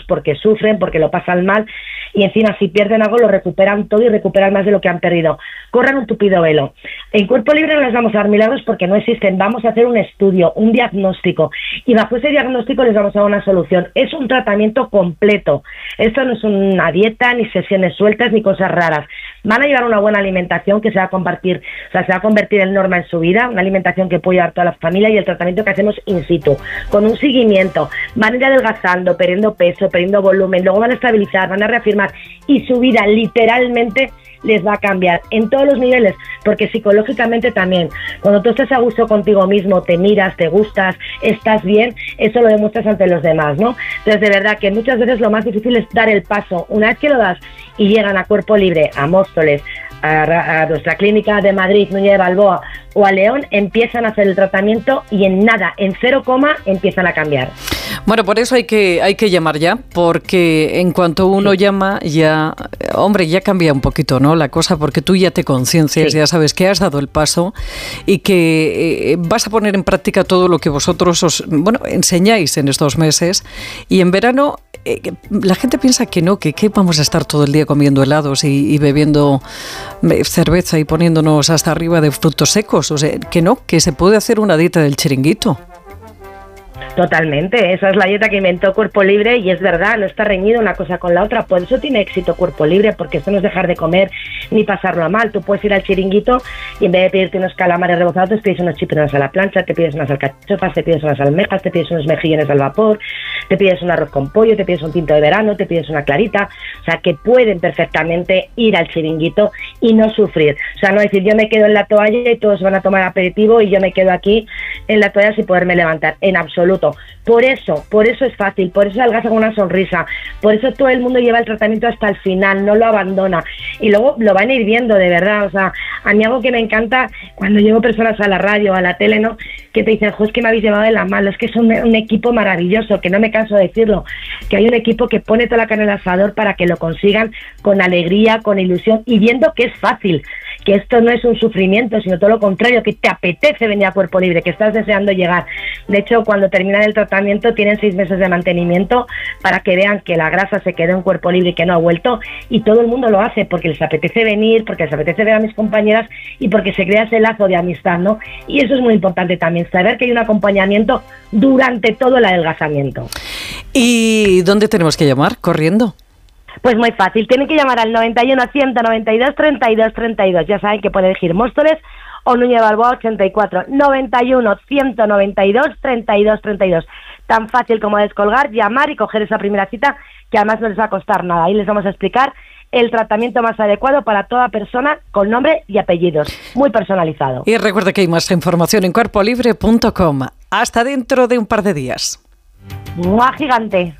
nervios, porque sufren, porque lo pasan mal, y encima si pierden algo lo recuperan todo y recuperan más de lo que han perdido. Corran un tupido velo. En Cuerpo Libre no les vamos a dar milagros porque no existen. Vamos a hacer un estudio, un diagnóstico, y bajo ese diagnóstico les vamos a dar una solución. Es un tratamiento completo. Esto no es una dieta, ni sesiones sueltas, ni cosas raras. Van a llevar una buena alimentación que se va a compartir, o sea, se va a convertir en norma en su vida, una alimentación que puede llevar toda la familia, y el tratamiento que hacemos in situ, con un seguimiento. Van a ir adelgazando, perdiendo peso, perdiendo volumen, luego van a estabilizar, van a reafirmar, y su vida literalmente les va a cambiar en todos los niveles, porque psicológicamente también, cuando tú estás a gusto contigo mismo, te miras, te gustas, estás bien, eso lo demuestras ante los demás, ¿no? Entonces, de verdad que muchas veces lo más difícil es dar el paso. Una vez que lo das y llegan a Cuerpo Libre, a Móstoles, a, a nuestra clínica de Madrid, Núñez de Balboa o a León, empiezan a hacer el tratamiento y en nada, en cero coma, empiezan a cambiar. Bueno, por eso hay que hay que llamar ya, porque en cuanto uno sí. llama, ya, hombre, ya cambia un poquito, ¿no? La cosa, porque tú ya te conciencias, sí. ya sabes que has dado el paso y que eh, vas a poner en práctica todo lo que vosotros os, bueno, enseñáis en estos meses. Y en verano eh, la gente piensa que no, que, que vamos a estar todo el día comiendo helados y, y bebiendo cerveza y poniéndonos hasta arriba de frutos secos. O sea, que no, que se puede hacer una dieta del chiringuito. Totalmente, esa es la dieta que inventó Cuerpo Libre, y es verdad, no está reñido una cosa con la otra. Por eso tiene éxito Cuerpo Libre, porque esto no es dejar de comer ni pasarlo a mal. Tú puedes ir al chiringuito y en vez de pedirte unos calamares rebozados, te pides unos chipirones a la plancha, te pides unas alcachofas, te pides unas almejas, te pides unos mejillones al vapor, te pides un arroz con pollo, te pides un tinto de verano, te pides una clarita. O sea, que pueden perfectamente ir al chiringuito y no sufrir. O sea, no decir yo me quedo en la toalla y todos van a tomar aperitivo y yo me quedo aquí en la toalla sin poderme levantar. En absoluto. Por eso, por eso es fácil, por eso se adelgaza con una sonrisa, por eso todo el mundo lleva el tratamiento hasta el final, no lo abandona, y luego lo van a ir viendo, de verdad. O sea, a mí algo que me encanta cuando llevo personas a la radio, a la tele, ¿no?, que te dicen, jo, es que me habéis llevado de la mano, es que es un, un equipo maravilloso, que no me canso de decirlo, que hay un equipo que pone toda la carne al asador para que lo consigan con alegría, con ilusión, y viendo que es fácil, que esto no es un sufrimiento, sino todo lo contrario, que te apetece venir a Cuerpo Libre, que estás deseando llegar. De hecho, cuando terminan el tratamiento tienen seis meses de mantenimiento para que vean que la grasa se quedó en Cuerpo Libre y que no ha vuelto, y todo el mundo lo hace porque les apetece venir, porque les apetece ver a mis compañeras y porque se crea ese lazo de amistad, ¿no? Y eso es muy importante también, saber que hay un acompañamiento durante todo el adelgazamiento. ¿Y dónde tenemos que llamar? ¿Corriendo? Pues muy fácil, tienen que llamar al noventa y uno, ciento noventa y dos, treinta y dos treinta y dos. Ya saben que pueden elegir Móstoles o Núñez de Balboa ochenta y cuatro, noventa y uno, ciento noventa y dos, treinta y dos treinta y dos. Tan fácil como descolgar, llamar y coger esa primera cita, que además no les va a costar nada. Ahí les vamos a explicar el tratamiento más adecuado para toda persona, con nombre y apellidos, muy personalizado. Y recuerda que hay más información en cuerpo libre punto com. Hasta dentro de un par de días. ¡Mua, gigante!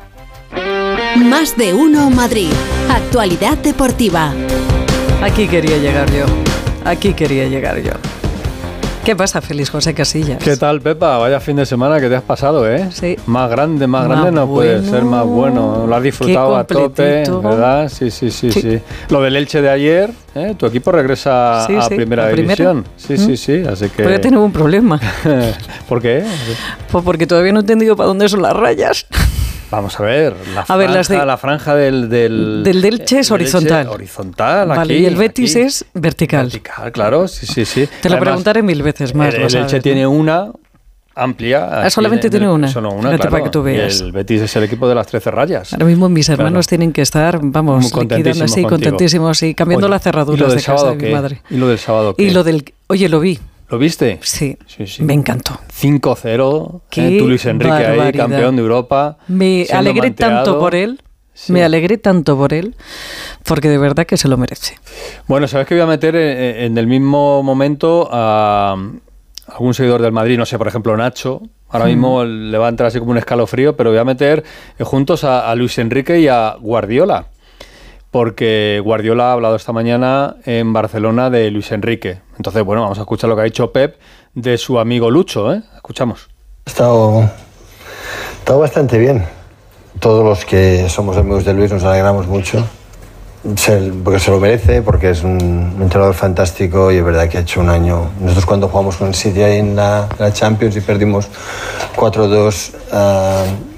Más de uno Madrid. Actualidad deportiva. Aquí quería llegar yo. Aquí quería llegar yo. ¿Qué pasa, Félix José Casillas? ¿Qué tal, Pepa? Vaya fin de semana que te has pasado, ¿eh? Sí. Más grande, más, más grande no bueno. Puede ser más bueno. Lo has disfrutado a tope, ¿verdad? Sí, sí, sí, sí, sí. Lo del Elche de ayer, ¿eh? Tu equipo regresa sí, a sí, primera división. Primera. Sí, ¿Mm? sí, sí, así que... Pero he tenido un problema. ¿Por qué? Pues porque todavía no he entendido para dónde son las rayas. Vamos a ver, la a franja, ver, las de, la franja del... Del, del Elche es horizontal. Elche, horizontal, vale, aquí. Y el Betis aquí. es vertical. Vertical, claro, sí, sí, sí. Te lo Además, preguntaré mil veces más. El, el Elche tiene ¿no? una amplia. Ah, solamente tiene, tiene una. Solo una, Fíjate, claro. Para que tú veas. Y el Betis es el equipo de las trece rayas. Ahora mismo mis hermanos claro. tienen que estar, vamos, liquidando así, contigo. contentísimos y cambiando Oye, las cerraduras de casa de mi madre. ¿Y lo del sábado qué? Y lo del... Oye, lo vi. ¿Lo viste? Sí, sí, sí. Me encantó. cinco cero. Eh, tú, Luis Enrique, barbaridad. Ahí, campeón de Europa. Me alegré manteado. tanto por él. Sí. Me alegré tanto por él, porque de verdad que se lo merece. Bueno, sabes que voy a meter en, en el mismo momento a algún seguidor del Madrid, no sé, por ejemplo Nacho, ahora mm. mismo le va a entrar así como un escalofrío, pero voy a meter juntos a, a Luis Enrique y a Guardiola, porque Guardiola ha hablado esta mañana en Barcelona de Luis Enrique. Entonces, bueno, vamos a escuchar lo que ha dicho Pep de su amigo Lucho, ¿eh? Escuchamos. Ha estado, ha estado bastante bien. Todos los que somos amigos de Luis nos alegramos mucho, porque se lo merece, porque es un entrenador fantástico y es verdad que ha hecho un año. Nosotros cuando jugamos con el City ahí en la, en la Champions y perdimos cuatro dos, uh,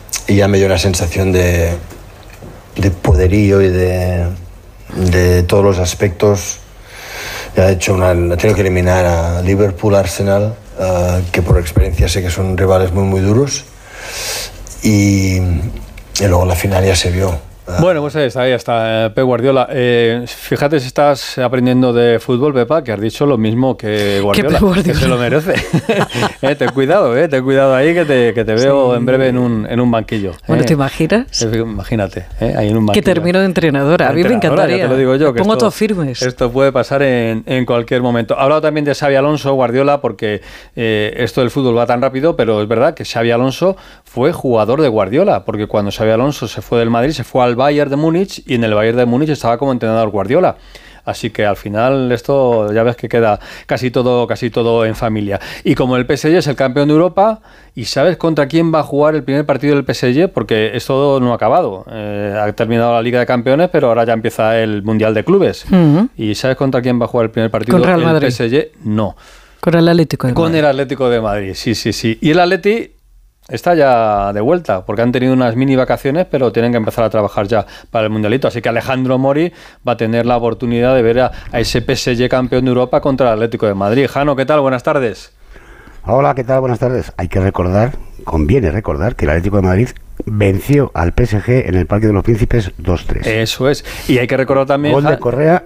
y ya me dio una sensación de, de poderío y de, de todos los aspectos. Ya ha hecho una, ha tenido que eliminar a Liverpool, Arsenal, uh, que por experiencia sé que son rivales muy muy duros, y, y luego la final ya se vio. Bueno, pues ahí está, ahí está, Pep Guardiola. Eh, fíjate si estás aprendiendo de fútbol, Pepa, que has dicho lo mismo que Guardiola, Guardiola. que se lo merece. eh, ten cuidado, eh, ten cuidado ahí, que te, que te veo sí. en breve en un, en un banquillo. Bueno, eh. ¿te imaginas? Eh, imagínate, eh, ahí en un banquillo. Que termino de entrenadora, a mí me encantaría. Ya te lo digo yo, que pongo esto, todos firmes. Esto puede pasar en, en cualquier momento. Ha hablado también de Xabi Alonso, Guardiola, porque eh, esto del fútbol va tan rápido, pero es verdad que Xabi Alonso fue jugador de Guardiola, porque cuando Xabi Alonso se fue del Madrid, se fue al Bayern de Múnich, y en el Bayern de Múnich estaba como entrenador Guardiola. Así que al final esto ya ves que queda casi todo, casi todo en familia. Y como el P S G es el campeón de Europa, ¿y sabes contra quién va a jugar el primer partido del P S G? Porque esto no ha acabado. Eh, ha terminado la Liga de Campeones, pero ahora ya empieza el Mundial de Clubes. Uh-huh. ¿Y sabes contra quién va a jugar el primer partido? ¿Con Real el Madrid? P S G no. Con el Atlético de Madrid. Con el Atlético de Madrid, sí, sí, sí. Y el Atleti está ya de vuelta, porque han tenido unas mini vacaciones, pero tienen que empezar a trabajar ya para el Mundialito. Así que Alejandro Mori va a tener la oportunidad de ver a, a ese P S G campeón de Europa contra el Atlético de Madrid. Jano, ¿qué tal? Buenas tardes. Hola, ¿qué tal? Buenas tardes. Hay que recordar, conviene recordar, que el Atlético de Madrid venció al P S G en el Parque de los Príncipes dos tres. Eso es. Y hay que recordar también... Gol de Correa.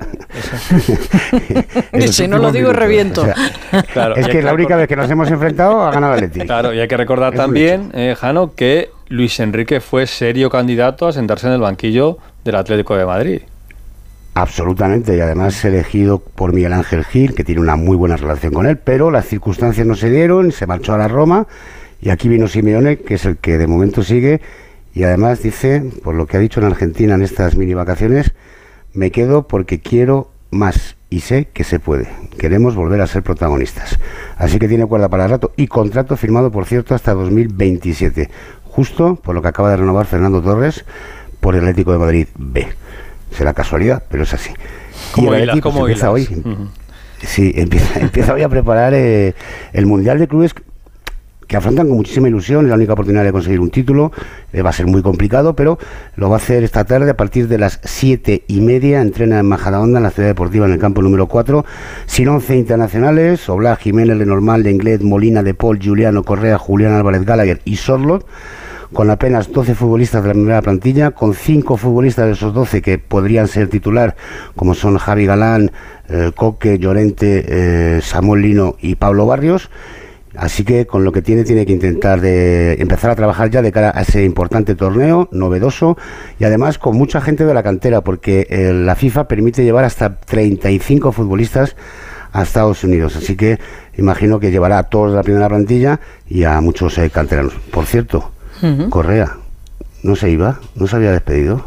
Y si no lo digo, minutos. reviento. O sea, claro, es que, que la única vez que nos hemos enfrentado ha ganado el Atlético. Claro, y hay que recordar es también, eh, Jano, que Luis Enrique fue serio candidato a sentarse en el banquillo del Atlético de Madrid. Absolutamente, y además elegido por Miguel Ángel Gil, que tiene una muy buena relación con él, pero las circunstancias no se dieron, se marchó a la Roma, y aquí vino Simeone, que es el que de momento sigue, y además dice, por lo que ha dicho en Argentina en estas mini vacaciones, me quedo porque quiero más y sé que se puede. Queremos volver a ser protagonistas. Así que tiene cuerda para rato y contrato firmado, por cierto, hasta dos mil veintisiete, justo por lo que acaba de renovar Fernando Torres por el Atlético de Madrid B. Será casualidad, pero es así. Y el Atlético pues, empieza hoy. Uh-huh. Sí, empieza, empieza hoy a preparar eh, el Mundial de Clubes, que afrontan con muchísima ilusión. Es la única oportunidad de conseguir un título. Eh, va a ser muy complicado, pero lo va a hacer esta tarde a partir de las siete y media. Entrena en Majadahonda, en la ciudad deportiva, en el campo número cuatro. Sin once internacionales: Oblak, Jiménez, Lenormand, Lenglet, Molina, De Paul, Juliano, Correa, Julián Álvarez, Gallagher y Sorloth, con apenas doce futbolistas de la primera plantilla, con cinco futbolistas de esos doce que podrían ser titular, como son Javi Galán, eh, Coque, Llorente, eh, Samuel Lino y Pablo Barrios. Así que con lo que tiene, tiene que intentar de empezar a trabajar ya de cara a ese importante torneo novedoso, y además con mucha gente de la cantera, porque eh, la FIFA permite llevar hasta treinta y cinco futbolistas a Estados Unidos. Así que imagino que llevará a todos de la primera plantilla y a muchos eh, canteranos. Por cierto, uh-huh. Correa no se iba, no se había despedido.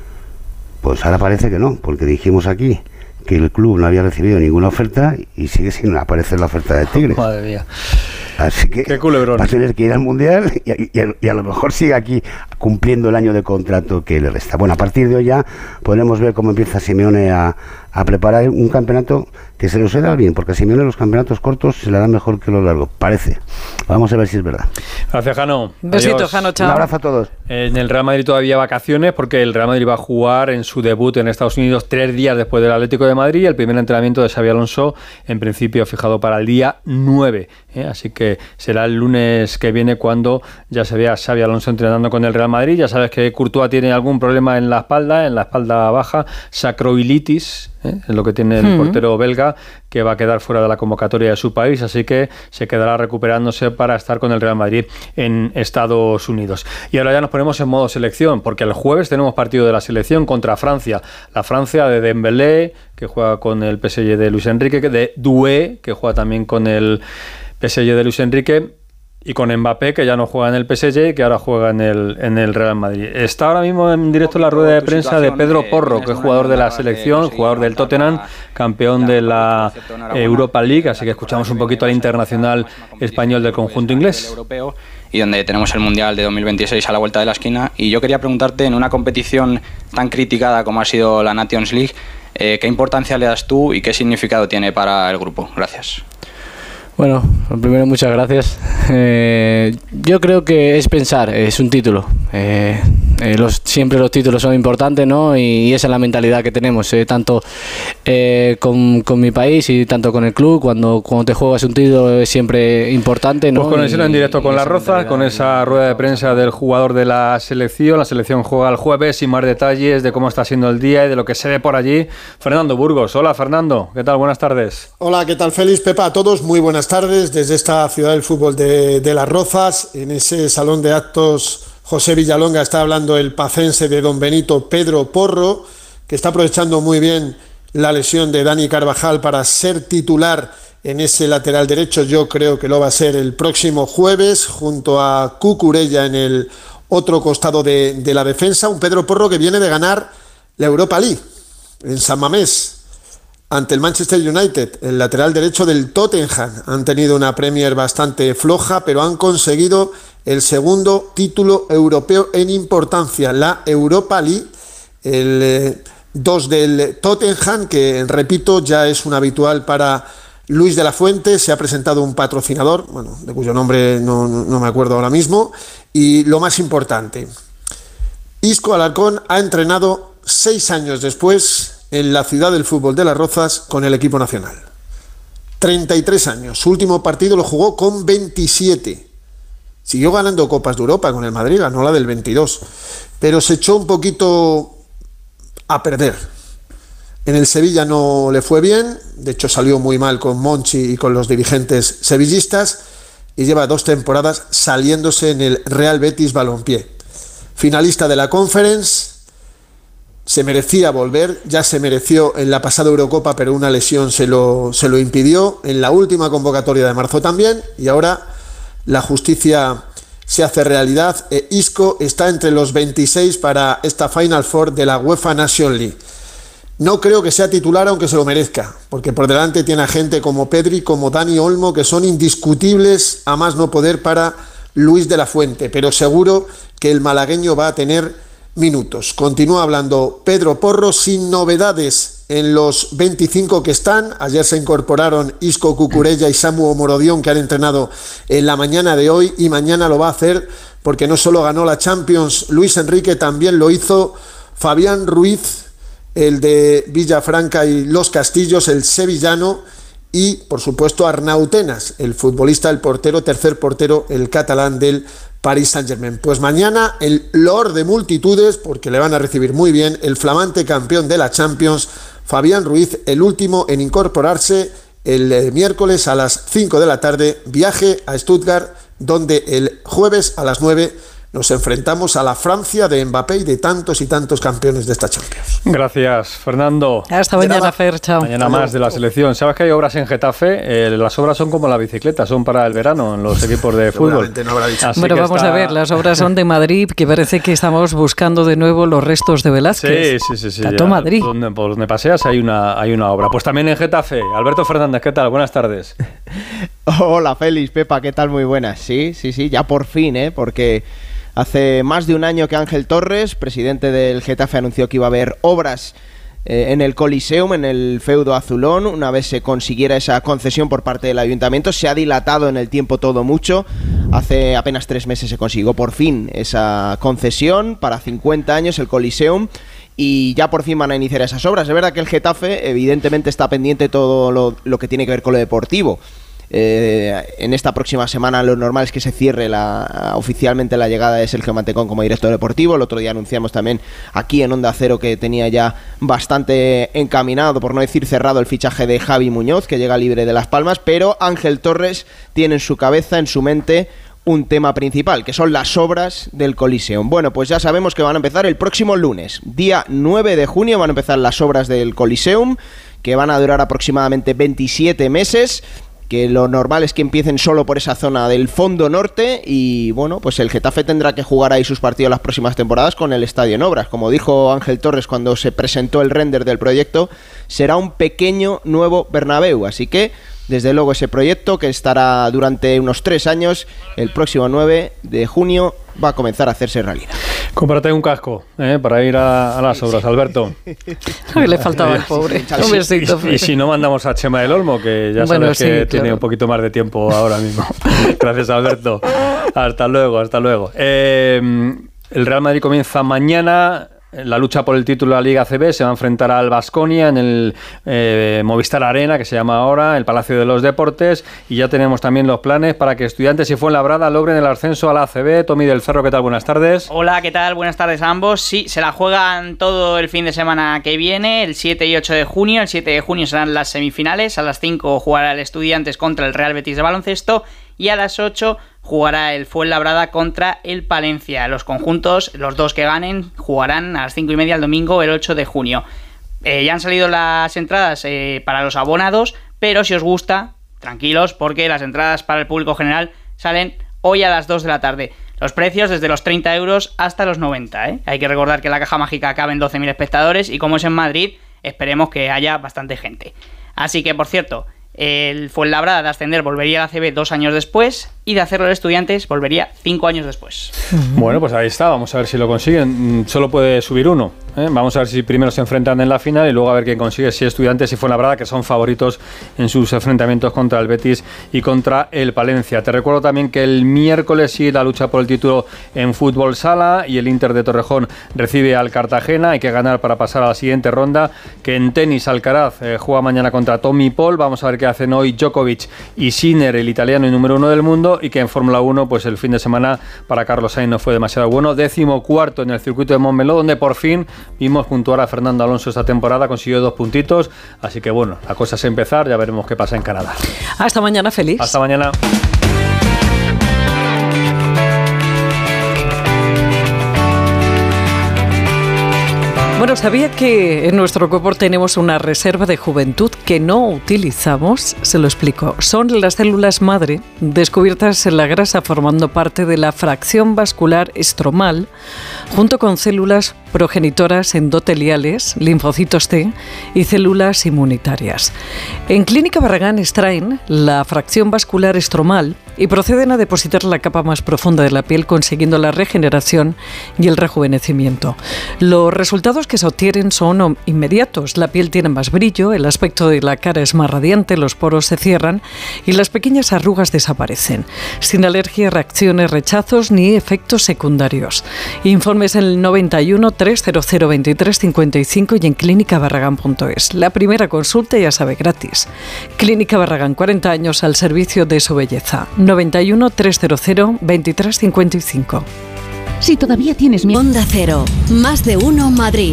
Pues ahora parece que no, porque dijimos aquí que el club no había recibido ninguna oferta y sigue sin aparecer la oferta de Tigres. Madre mía. Así que va a tener que ir al Mundial y, y, y, a, y a lo mejor sigue aquí cumpliendo el año de contrato que le resta. Bueno, a partir de hoy ya podremos ver cómo empieza Simeone a, a preparar un campeonato que se lo se da bien, porque a Simeone los campeonatos cortos se le dan mejor que los largos, parece. Vamos a ver si es verdad. Gracias, Jano. Un besito, Adiós. Jano, chao. Un abrazo a todos. En el Real Madrid todavía vacaciones, porque el Real Madrid va a jugar en su debut en Estados Unidos tres días después del Atlético de Madrid. El primer entrenamiento de Xabi Alonso, en principio fijado para el día nueve, ¿eh? Así que será el lunes que viene cuando ya se vea a Xabi Alonso entrenando con el Real Madrid. Ya sabes que Courtois tiene algún problema en la espalda, en la espalda baja, sacroilitis, ¿eh? Es lo que tiene el uh-huh. portero belga, que va a quedar fuera de la convocatoria de su país, así que se quedará recuperándose para estar con el Real Madrid en Estados Unidos. Y ahora ya nos ponemos en modo selección, porque el jueves tenemos partido de la selección contra Francia. La Francia de Dembélé, que juega con el P S G de Luis Enrique, de Doué, que juega también con el P S G de Luis Enrique, y con Mbappé, que ya no juega en el P S G y que ahora juega en el, en el Real Madrid. Está ahora mismo en directo la rueda de prensa de Pedro Porro, que es jugador de la selección, jugador del Tottenham, campeón de la Europa League, así que escuchamos un poquito al internacional español del conjunto inglés. Y donde tenemos el Mundial de dos mil veintiséis a la vuelta de la esquina. Y yo quería preguntarte, en una competición tan criticada como ha sido la Nations League, eh, ¿qué importancia le das tú y qué significado tiene para el grupo? Gracias. Bueno, primero muchas gracias. Eh, yo creo que es pensar, es un título. Eh, eh, los, siempre los títulos son importantes, ¿no? Y, y esa es la mentalidad que tenemos, eh, tanto eh, con, con mi país y tanto con el club. Cuando, cuando te juegas un título es siempre importante, ¿no? Pues conexión y, en directo con Las Rozas, con esa rueda de prensa del jugador de la selección. La selección juega el jueves y más detalles de cómo está siendo el día y de lo que se ve por allí. Fernando Burgos. Hola, Fernando. ¿Qué tal? Buenas tardes. Hola, ¿qué tal, Félix? Pepa, a todos. Muy buenas tardes desde esta ciudad del fútbol de, de Las Rozas. En ese salón de actos José Villalonga está hablando el pacense de Don Benito, Pedro Porro, que está aprovechando muy bien la lesión de Dani Carvajal para ser titular en ese lateral derecho. Yo creo que lo va a ser el próximo jueves, junto a Cucurella en el otro costado de, de la defensa. Un Pedro Porro que viene de ganar la Europa League en San Mamés ante el Manchester United, el lateral derecho del Tottenham. Han tenido una Premier bastante floja, pero han conseguido el segundo título europeo en importancia, la Europa League, el eh, dos del Tottenham, que repito, ya es un habitual para Luis de la Fuente. Se ha presentado un patrocinador, bueno, de cuyo nombre no, no, no me acuerdo ahora mismo, y lo más importante, Isco Alarcón ha entrenado seis años después en la ciudad del fútbol de Las Rozas con el equipo nacional. treinta y tres años. Su último partido lo jugó con veintisiete. Siguió ganando Copas de Europa con el Madrid, ganó la del veintidós, pero se echó un poquito a perder. En el Sevilla no le fue bien, de hecho salió muy mal con Monchi y con los dirigentes sevillistas, y lleva dos temporadas saliéndose en el Real Betis Balompié. Finalista de la Conference, se merecía volver, ya se mereció en la pasada Eurocopa, pero una lesión se lo, se lo impidió, en la última convocatoria de marzo también, y ahora la justicia se hace realidad. E Isco está entre los veintiséis para esta Final Four de la UEFA Nations League. No creo que sea titular, aunque se lo merezca, porque por delante tiene a gente como Pedri, como Dani Olmo, que son indiscutibles a más no poder para Luis de la Fuente, pero seguro que el malagueño va a tener minutos. Continúa hablando Pedro Porro, sin novedades en los veinticinco que están. Ayer se incorporaron Isco, Cucurella y Samu Morodión, que han entrenado en la mañana de hoy, y mañana lo va a hacer porque no solo ganó la Champions Luis Enrique, también lo hizo Fabián Ruiz, el de Villafranca y Los Castillos, el sevillano, y por supuesto Arnau Tenas, el futbolista, el portero, tercer portero, el catalán del Paris Saint-Germain. Pues mañana el Lord de multitudes, porque le van a recibir muy bien el flamante campeón de la Champions, Fabián Ruiz, el último en incorporarse el eh, miércoles a las cinco de la tarde, viaje a Stuttgart, donde el jueves a las nueve nos enfrentamos a la Francia de Mbappé y de tantos y tantos campeones de esta Champions. Gracias, Fernando. Hasta mañana, Fer, chao. Mañana más de la selección. ¿Sabes que hay obras en Getafe? Eh, las obras son como la bicicleta, son para el verano en los equipos de fútbol. No habrá dicho. Bueno, vamos está... a ver, las obras son de Madrid, que parece que estamos buscando de nuevo los restos de Velázquez. Sí, sí, sí. sí Tato Madrid. Por donde, por donde paseas hay una, hay una obra. Pues también en Getafe. Alberto Fernández, ¿qué tal? Buenas tardes. Hola, Félix, Pepa, ¿qué tal? Muy buenas. Sí, sí, sí, ya por fin, ¿eh? Porque hace más de un año que Ángel Torres, presidente del Getafe, anunció que iba a haber obras eh, en el Coliseum, en el feudo azulón. Una vez se consiguiera esa concesión por parte del ayuntamiento, se ha dilatado en el tiempo todo mucho. Hace apenas tres meses se consiguió por fin esa concesión para cincuenta años, el Coliseum, y ya por fin van a iniciar esas obras. Es verdad que el Getafe evidentemente está pendiente todo lo, lo que tiene que ver con lo deportivo. Eh, en esta próxima semana lo normal es que se cierre la, oficialmente la llegada de Sergio Mantecón como director deportivo. El otro día anunciamos también aquí en Onda Cero que tenía ya bastante encaminado, por no decir cerrado, el fichaje de Javi Muñoz, que llega libre de Las Palmas, pero Ángel Torres tiene en su cabeza, en su mente, un tema principal, que son las obras del Coliseum. Bueno, pues ya sabemos que van a empezar el próximo lunes, día nueve de junio, van a empezar las obras del Coliseum, que van a durar aproximadamente veintisiete meses, que lo normal es que empiecen solo por esa zona del fondo norte, y bueno, pues el Getafe tendrá que jugar ahí sus partidos las próximas temporadas con el estadio en obras. Como dijo Ángel Torres cuando se presentó el render del proyecto, será un pequeño nuevo Bernabéu, así que desde luego ese proyecto que estará durante unos tres años, el próximo nueve de junio va a comenzar a hacerse realidad. Cómprate un casco ¿eh? para ir a, a las obras, Alberto. A le faltaba al pobre. Un besito. Y, y si no, mandamos a Chema del Olmo, que ya bueno, sabes sí, que claro. tiene un poquito más de tiempo ahora mismo. Gracias, Alberto. Hasta luego, hasta luego. Eh, el Real Madrid comienza mañana. La lucha por el título de la Liga A C B se va a enfrentar al Baskonia en el eh, Movistar Arena, que se llama ahora, el Palacio de los Deportes, y ya tenemos también los planes para que Estudiantes y Fuenlabrada logren el ascenso a la A C B. Tommy del Cerro, ¿qué tal? Buenas tardes. Hola, ¿qué tal? Buenas tardes a ambos. Sí, se la juegan todo el fin de semana que viene, el siete y ocho de junio. El siete de junio serán las semifinales, a las cinco jugará el Estudiantes contra el Real Betis de baloncesto y a las ocho jugará el Fuenlabrada contra el Palencia. Los conjuntos, los dos que ganen, jugarán a las cinco y media el domingo, el ocho de junio. Eh, ya han salido las entradas eh, para los abonados, pero si os gusta, tranquilos, porque las entradas para el público general salen hoy a las dos de la tarde. Los precios desde los treinta euros hasta los noventa. ¿eh? Hay que recordar que la Caja Mágica cabe en doce mil espectadores y como es en Madrid, esperemos que haya bastante gente. Así que, por cierto, el Fuenlabrada de ascender volvería a la A C B dos años después y de hacerlo el Estudiantes volvería cinco años después. Bueno, pues ahí está, vamos a ver si lo consiguen. Solo puede subir uno, ¿eh? Vamos a ver si primero se enfrentan en la final y luego a ver quién consigue, si Estudiantes y Fuenlabrada, que son favoritos en sus enfrentamientos contra el Betis y contra el Palencia. Te recuerdo también que el miércoles sigue la lucha por el título en fútbol sala y el Inter de Torrejón recibe al Cartagena. Hay que ganar para pasar a la siguiente ronda. Que en tenis Alcaraz eh, juega mañana contra Tommy Paul. Vamos a ver qué hacen hoy Djokovic y Sinner, el italiano y número uno del mundo. Y que en Fórmula uno, pues el fin de semana para Carlos Sainz no fue demasiado bueno. Décimo cuarto en el circuito de Montmeló, donde por fin vimos puntuar a Fernando Alonso esta temporada, consiguió dos puntitos. Así que bueno, la cosa es empezar, ya veremos qué pasa en Canadá. Hasta mañana, Félix. Hasta mañana. Bueno, ¿sabía que en nuestro cuerpo tenemos una reserva de juventud que no utilizamos? Se lo explico. Son las células madre descubiertas en la grasa formando parte de la fracción vascular estromal, junto con células progenitoras endoteliales, linfocitos T y células inmunitarias. En Clínica Barragán extraen la fracción vascular estromal y proceden a depositar la capa más profunda de la piel, consiguiendo la regeneración y el rejuvenecimiento. Los resultados que se obtienen son inmediatos. La piel tiene más brillo, el aspecto de la cara es más radiante, los poros se cierran y las pequeñas arrugas desaparecen, sin alergias, reacciones, rechazos ni efectos secundarios. Informes en el noventa y uno, trescientos veintitrés, cincuenta y cinco y en clínica barragán punto es. La primera consulta, ya sabe, gratis. Clínica Barragán, cuarenta años al servicio de su belleza. noventa y uno, trescientos veintitrés, cincuenta y cinco. Si todavía tienes miedo. Onda Cero, más de uno Madrid.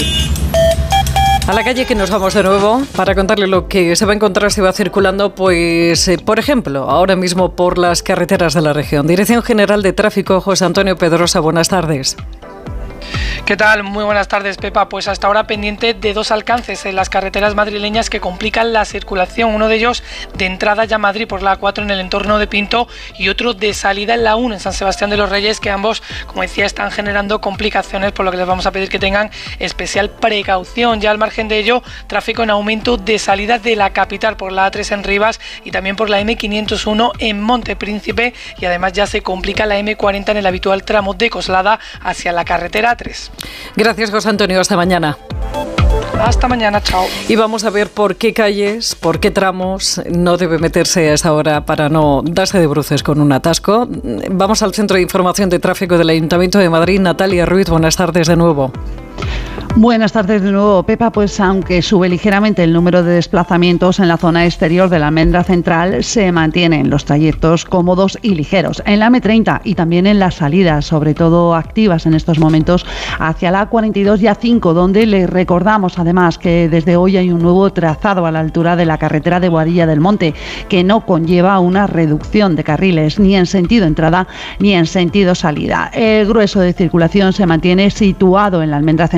A la calle, que nos vamos de nuevo para contarle lo que se va a encontrar si va circulando, pues, eh, por ejemplo, ahora mismo por las carreteras de la región. Dirección General de Tráfico, José Antonio Pedrosa, buenas tardes. ¿Qué tal? Muy buenas tardes, Pepa. Pues hasta ahora pendiente de dos alcances en las carreteras madrileñas que complican la circulación. Uno de ellos de entrada ya a Madrid por la A cuatro en el entorno de Pinto y otro de salida en la uno en San Sebastián de los Reyes, que ambos, como decía, están generando complicaciones, por lo que les vamos a pedir que tengan especial precaución. Ya al margen de ello, tráfico en aumento de salida de la capital por la A tres en Rivas y también por la eme quinientos uno en Montepríncipe, y además ya se complica la eme cuarenta en el habitual tramo de Coslada hacia la carretera A tres. Gracias, José Antonio. Hasta mañana. Hasta mañana, chao. Y vamos a ver por qué calles, por qué tramos no debe meterse a esa hora para no darse de bruces con un atasco. Vamos al Centro de Información de Tráfico del Ayuntamiento de Madrid. Natalia Ruiz, buenas tardes de nuevo. Buenas tardes de nuevo, Pepa. Pues aunque sube ligeramente el número de desplazamientos en la zona exterior de la Almendra Central, se mantienen los trayectos cómodos y ligeros. En la eme treinta y también en las salidas, sobre todo activas en estos momentos, hacia la A cuarenta y dos y A cinco, donde les recordamos además que desde hoy hay un nuevo trazado a la altura de la carretera de Boadilla del Monte, que no conlleva una reducción de carriles, ni en sentido entrada ni en sentido salida. El grueso de circulación se mantiene situado en la Almendra Central,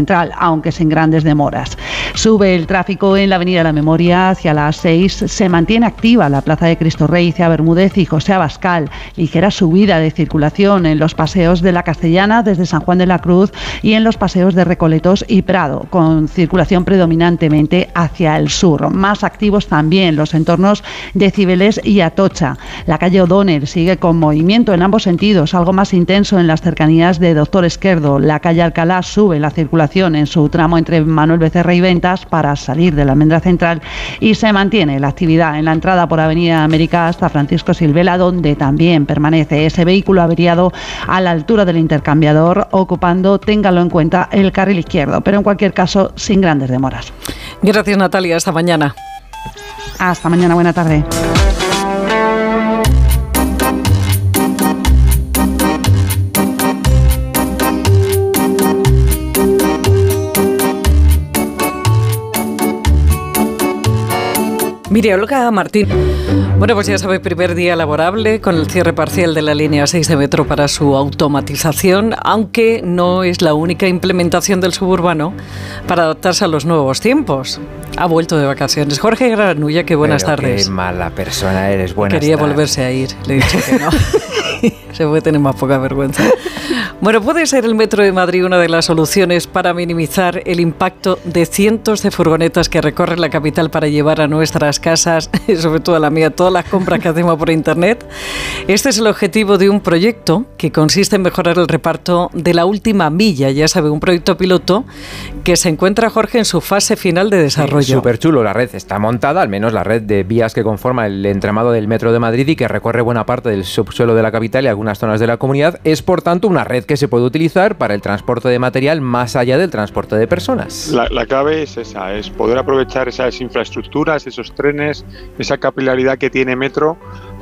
aunque sin grandes demoras. Sube el tráfico en la Avenida de la Memoria hacia las seis. Se mantiene activa la Plaza de Cristo Rey, Cea Bermúdez y José Abascal. Ligera subida de circulación en los paseos de la Castellana desde San Juan de la Cruz y en los paseos de Recoletos y Prado, con circulación predominantemente hacia el sur. Más activos también los entornos de Cibeles y Atocha. La calle O'Donnell sigue con movimiento en ambos sentidos, algo más intenso en las cercanías de Doctor Esquerdo. La calle Alcalá sube la circulación en su tramo entre Manuel Becerra y Ventas para salir de la Almendra Central y se mantiene la actividad en la entrada por Avenida América hasta Francisco Silvela, donde también permanece ese vehículo averiado a la altura del intercambiador, ocupando, téngalo en cuenta, el carril izquierdo, pero en cualquier caso sin grandes demoras. Gracias, Natalia. Hasta mañana. Hasta mañana. Buena tarde. Mire, Olga Martín. Bueno, pues ya sabe, primer día laborable con el cierre parcial de la línea seis de metro para su automatización, aunque no es la única implementación del suburbano para adaptarse a los nuevos tiempos. Ha vuelto de vacaciones. Jorge Granulla, qué buenas Pero tardes. Qué mala persona eres, buenas Quería tardes. volverse a ir, le he dicho que no. Se puede tener más poca vergüenza. Bueno, ¿puede ser el Metro de Madrid una de las soluciones para minimizar el impacto de cientos de furgonetas que recorren la capital para llevar a nuestras casas, sobre todo a la mía, todas las compras que hacemos por internet? Este es el objetivo de un proyecto que consiste en mejorar el reparto de la última milla, ya sabe, un proyecto piloto que se encuentra, Jorge, en su fase final de desarrollo. Súper chulo, la red está montada, al menos la red de vías que conforma el entramado del Metro de Madrid y que recorre buena parte del subsuelo de la capital y algunas zonas de la comunidad, es por tanto una red que se puede utilizar para el transporte de material más allá del transporte de personas. La, la clave es esa, es poder aprovechar esas infraestructuras, esos trenes, esa capilaridad que tiene Metro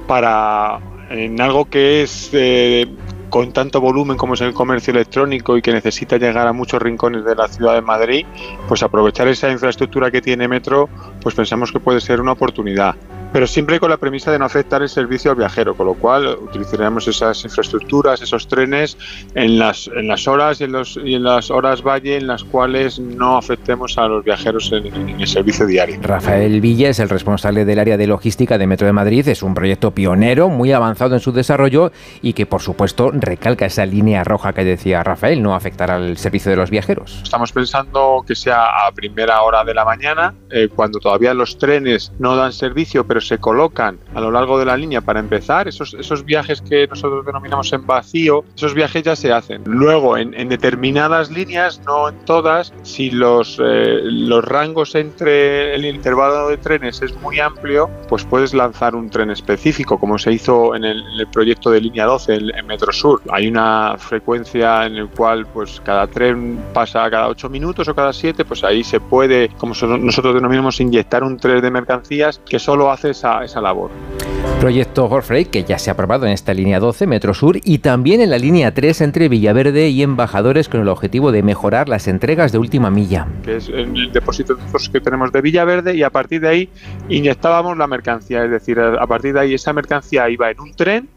para, en algo que es eh, con tanto volumen como es el comercio electrónico y que necesita llegar a muchos rincones de la ciudad de Madrid, pues aprovechar esa infraestructura que tiene Metro, pues pensamos que puede ser una oportunidad. Pero siempre con la premisa de no afectar el servicio al viajero, con lo cual utilizaremos esas infraestructuras, esos trenes en las, en las horas y en, los, y en las horas valle en las cuales no afectemos a los viajeros en, en el servicio diario. Rafael Villa es el responsable del área de logística de Metro de Madrid. Es un proyecto pionero, muy avanzado en su desarrollo y que, por supuesto, recalca esa línea roja que decía Rafael, no afectar al servicio de los viajeros. Estamos pensando que sea a primera hora de la mañana, eh, cuando todavía los trenes no dan servicio, pero se colocan a lo largo de la línea para empezar. Esos, esos viajes que nosotros denominamos en vacío, esos viajes ya se hacen. Luego, en, en determinadas líneas, no en todas, si los, eh, los rangos entre el intervalo de trenes es muy amplio, pues puedes lanzar un tren específico, como se hizo en el, en el proyecto de línea doce en, en Metro Sur. Hay una frecuencia en la cual pues cada tren pasa cada ocho minutos o cada siete, pues ahí se puede, como nosotros denominamos, inyectar un tren de mercancías que solo hace esa, esa labor. Proyecto Horfrey que ya se ha aprobado en esta línea doce, Metro Sur, y también en la línea tres entre Villaverde y Embajadores, con el objetivo de mejorar las entregas de última milla. Que es el depósito que tenemos de Villaverde, y a partir de ahí inyectábamos la mercancía, es decir, a partir de ahí esa mercancía iba en un tren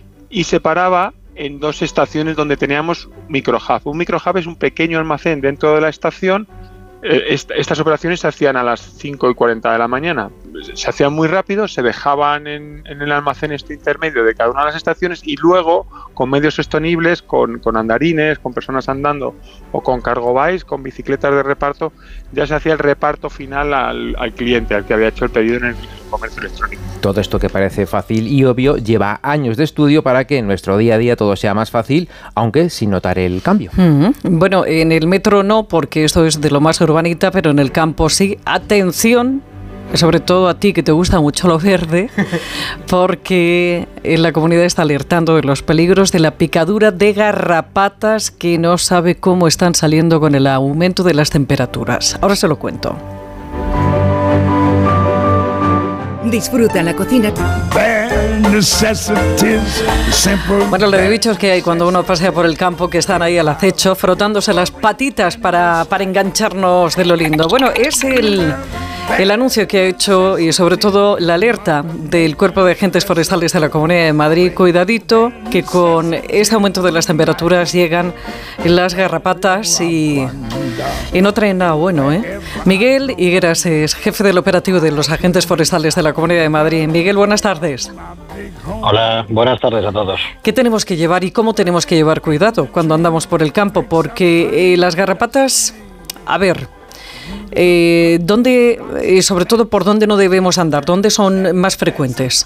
y se paraba en dos estaciones donde teníamos microhub. Un microhub es un pequeño almacén dentro de la estación. Estas operaciones se hacían a las cinco y cuarenta de la mañana. Se hacían muy rápido, se dejaban en, en el almacén este intermedio de cada una de las estaciones y luego, con medios sostenibles, con, con andarines, con personas andando o con cargo bikes, con bicicletas de reparto, ya se hacía el reparto final al, al cliente, al que había hecho el pedido en el comercio electrónico. Todo esto que parece fácil y obvio lleva años de estudio para que en nuestro día a día todo sea más fácil, aunque sin notar el cambio. Mm-hmm. Bueno, en el metro no, porque esto es de lo más urbanita, pero en el campo sí. Atención, sobre todo a ti que te gusta mucho lo verde, porque en la comunidad está alertando de los peligros de la picadura de garrapatas que no sabe cómo están saliendo con el aumento de las temperaturas. Ahora se lo cuento. Disfruta la cocina. Bueno, lo de bichos que hay cuando uno pasea por el campo, que están ahí al acecho, frotándose las patitas para, para engancharnos de lo lindo. Bueno, es el, el anuncio que ha hecho y sobre todo la alerta del Cuerpo de Agentes Forestales de la Comunidad de Madrid. Cuidadito, que con ese aumento de las temperaturas llegan las garrapatas y y no traen nada bueno, ¿eh? Miguel Higueras es jefe del operativo de los agentes forestales de la Comunidad de Madrid. Miguel, buenas tardes. Hola, buenas tardes a todos. ¿Qué tenemos que llevar y cómo tenemos que llevar cuidado cuando andamos por el campo? Porque eh, las garrapatas, a ver, eh, ¿dónde, eh, sobre todo por dónde no debemos andar? ¿Dónde son más frecuentes?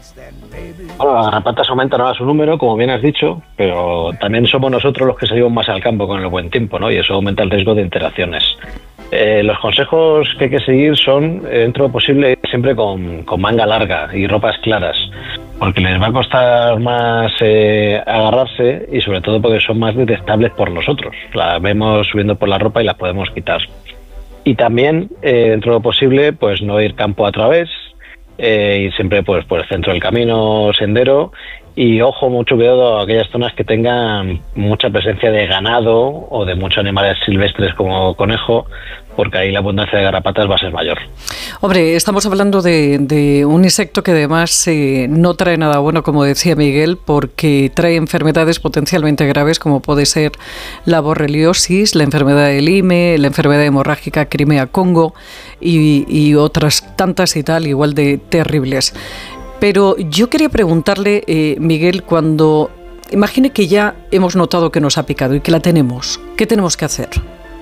Bueno, las garrapatas aumentan ahora su número, como bien has dicho, pero también somos nosotros los que salimos más al campo con el buen tiempo, ¿no? Y eso aumenta el riesgo de interacciones. Eh, los consejos que hay que seguir son, eh, dentro de lo posible, siempre con, con manga larga y ropas claras, porque les va a costar más eh, agarrarse y sobre todo porque son más detectables por nosotros. Las vemos subiendo por la ropa y las podemos quitar. Y también, eh, dentro de lo posible, pues no ir campo a través, eh, y siempre pues por el centro del camino, sendero, y ojo, mucho cuidado a aquellas zonas que tengan mucha presencia de ganado o de muchos animales silvestres como conejo, porque ahí la abundancia de garrapatas va a ser mayor. Hombre, estamos hablando de, de un insecto que además eh, no trae nada bueno, como decía Miguel, porque trae enfermedades potencialmente graves como puede ser la borreliosis, la enfermedad del I M E, la enfermedad hemorrágica Crimea-Congo y, y otras tantas y tal, igual de terribles. Pero yo quería preguntarle, eh, Miguel, cuando imagine que ya hemos notado que nos ha picado y que la tenemos, ¿qué tenemos que hacer?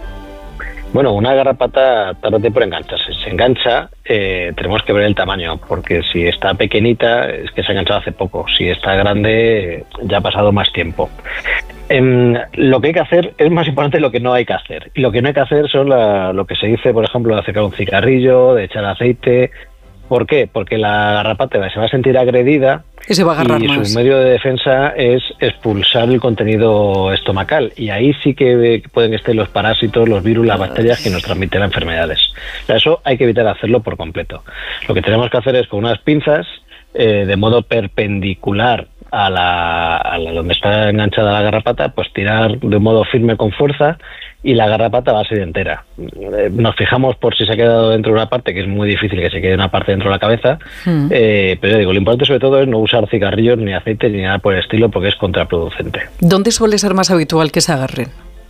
Bueno, una garrapata tarde o temprano engancha. Si se engancha, eh, tenemos que ver el tamaño, porque si está pequeñita es que se ha enganchado hace poco. Si está grande, ya ha pasado más tiempo. Eh, lo que hay que hacer es más importante lo que no hay que hacer. Y lo que no hay que hacer son la, lo que se dice, por ejemplo, de acercar un cigarrillo, de echar aceite. ¿Por qué? Porque la garrapata se va a sentir agredida y, se va a agarrar y más. Su medio de defensa es expulsar el contenido estomacal, y ahí sí que pueden estar los parásitos, los virus, las bacterias que nos transmiten las enfermedades. O sea, eso hay que evitar hacerlo por completo. Lo que tenemos que hacer es con unas pinzas, eh, de modo perpendicular a la, a la donde está enganchada la garrapata, pues tirar de un modo firme con fuerza, y la garrapata va a ser entera. Nos fijamos por si se ha quedado dentro de una parte, que es muy difícil que se quede una parte dentro de la cabeza, mm. eh, pero yo digo, lo importante sobre todo es no usar cigarrillos, ni aceite, ni nada por el estilo, porque es contraproducente. ¿Dónde suele ser más habitual que se agarren?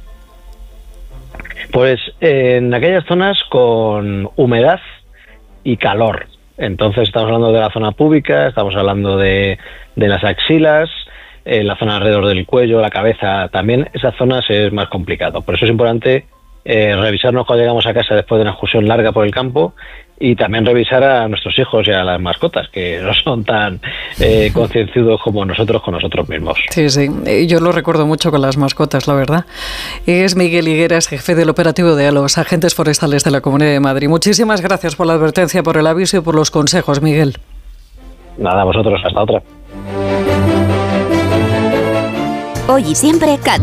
Pues eh, en aquellas zonas con humedad y calor. Entonces estamos hablando de la zona púbica, estamos hablando de, de las axilas, eh, la zona alrededor del cuello, la cabeza también. Esas zonas es más complicado. Por eso es importante eh, revisarnos cuando llegamos a casa después de una excursión larga por el campo, y también revisar a nuestros hijos y a las mascotas, que no son tan eh, concienciudos como nosotros con nosotros mismos. Sí, sí, yo lo recuerdo mucho con las mascotas, la verdad. Es Miguel Higueras, jefe del operativo de los agentes forestales de la Comunidad de Madrid. Muchísimas gracias por la advertencia, por el aviso y por los consejos, Miguel. Nada, vosotros, hasta otra. Hoy y siempre, Cat.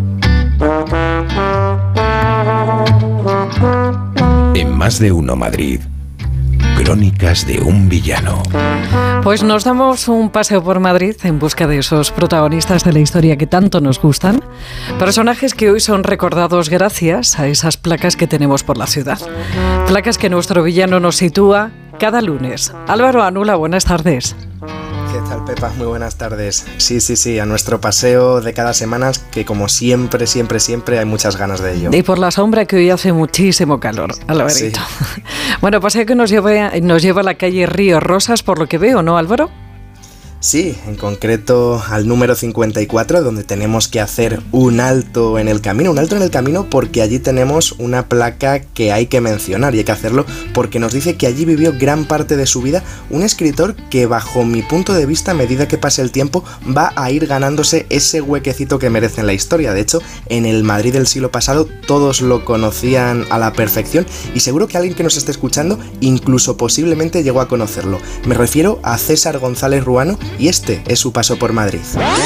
En Más de Uno Madrid, Crónicas de un villano. Pues nos damos un paseo por Madrid en busca de esos protagonistas de la historia que tanto nos gustan. Personajes que hoy son recordados gracias a esas placas que tenemos por la ciudad. Placas que nuestro villano nos sitúa cada lunes. Álvaro Anula, buenas tardes. ¿Qué tal, Pepa? Muy buenas tardes. Sí, sí, sí, a nuestro paseo de cada semana, que como siempre, siempre, siempre hay muchas ganas de ello. Y por la sombra, que hoy hace muchísimo calor, Alvarito. Sí. Bueno, paseo que nos lleva, nos lleva a la calle Río Rosas, por lo que veo, ¿no, Álvaro? Sí, en concreto al número cincuenta y cuatro, donde tenemos que hacer un alto en el camino, un alto en el camino porque allí tenemos una placa que hay que mencionar, y hay que hacerlo porque nos dice que allí vivió gran parte de su vida un escritor que, bajo mi punto de vista, a medida que pase el tiempo, va a ir ganándose ese huequecito que merece en la historia. De hecho, en el Madrid del siglo pasado todos lo conocían a la perfección, y seguro que alguien que nos esté escuchando incluso posiblemente llegó a conocerlo. Me refiero a César González Ruano, y este es su paso por Madrid.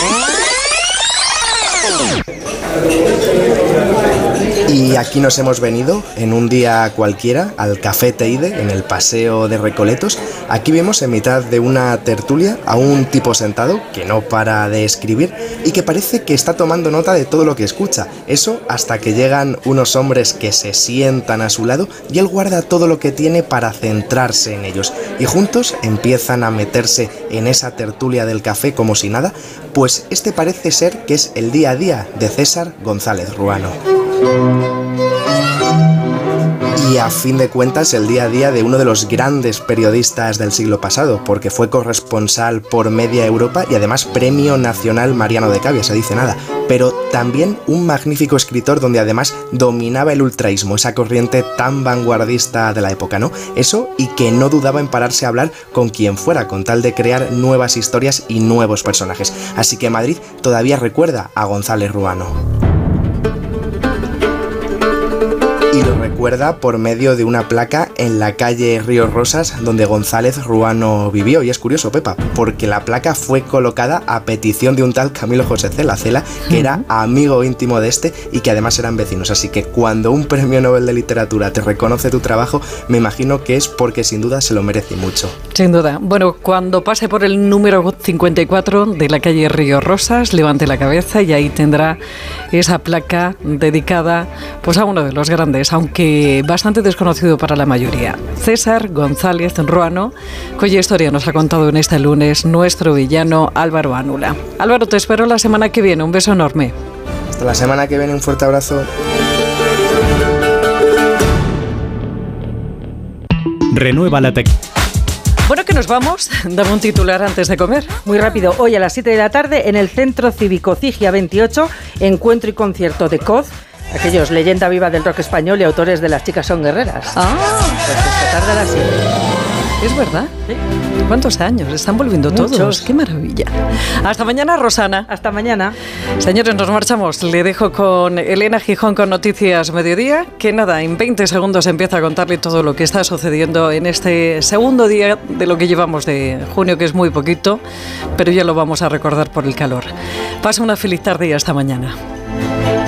Y aquí nos hemos venido en un día cualquiera al Café Teide, en el Paseo de Recoletos. Aquí vemos en mitad de una tertulia a un tipo sentado que no para de escribir y que parece que está tomando nota de todo lo que escucha. Eso hasta que llegan unos hombres que se sientan a su lado y él guarda todo lo que tiene para centrarse en ellos. Y juntos empiezan a meterse en esa tertulia del café como si nada, pues este parece ser que es el día a día de César González Ruano. y a fin de cuentas el día a día de uno de los grandes periodistas del siglo pasado, porque fue corresponsal por media Europa y además Premio Nacional Mariano de Cavia, se dice nada, pero también un magnífico escritor donde además dominaba el ultraísmo, esa corriente tan vanguardista de la época, ¿no? Eso, y que no dudaba en pararse a hablar con quien fuera, con tal de crear nuevas historias y nuevos personajes. Así que Madrid todavía recuerda a González Ruano. Y lo recuerda por medio de una placa en la calle Ríos Rosas, donde González Ruano vivió. Y es curioso, Pepa, porque la placa fue colocada a petición de un tal Camilo José Cela, Cela, que era amigo íntimo de este y que además eran vecinos. Así que cuando un premio Nobel de Literatura te reconoce tu trabajo, me imagino que es porque sin duda se lo merece mucho. Sin duda. Bueno, cuando pase por el número cincuenta y cuatro de la calle Ríos Rosas, levante la cabeza y ahí tendrá esa placa dedicada pues a uno de los grandes, aunque bastante desconocido para la mayoría, César González Ruano, cuya historia nos ha contado en este lunes nuestro villano Álvaro Anula. Álvaro, te espero la semana que viene. Un beso enorme. Hasta la semana que viene, un fuerte abrazo. Renueva la tec. Bueno, que nos vamos. Dame un titular antes de comer. Muy rápido. Hoy a las siete de la tarde en el Centro Cívico Cigia veintiocho, encuentro y concierto de C O D, aquellos leyenda viva del rock español y autores de Las chicas son guerreras. Ah, pues esta tarde a las siete. Es verdad. Sí. ¿Cuántos años? Están volviendo Muchos. todos. ¡Qué maravilla! Hasta mañana, Rosana. Hasta mañana. Señores, nos marchamos. Le dejo con Elena Gijón con Noticias Mediodía, que nada, en veinte segundos empieza a contarle todo lo que está sucediendo en este segundo día de lo que llevamos de junio, que es muy poquito, pero ya lo vamos a recordar por el calor. Pasa una feliz tarde y hasta mañana.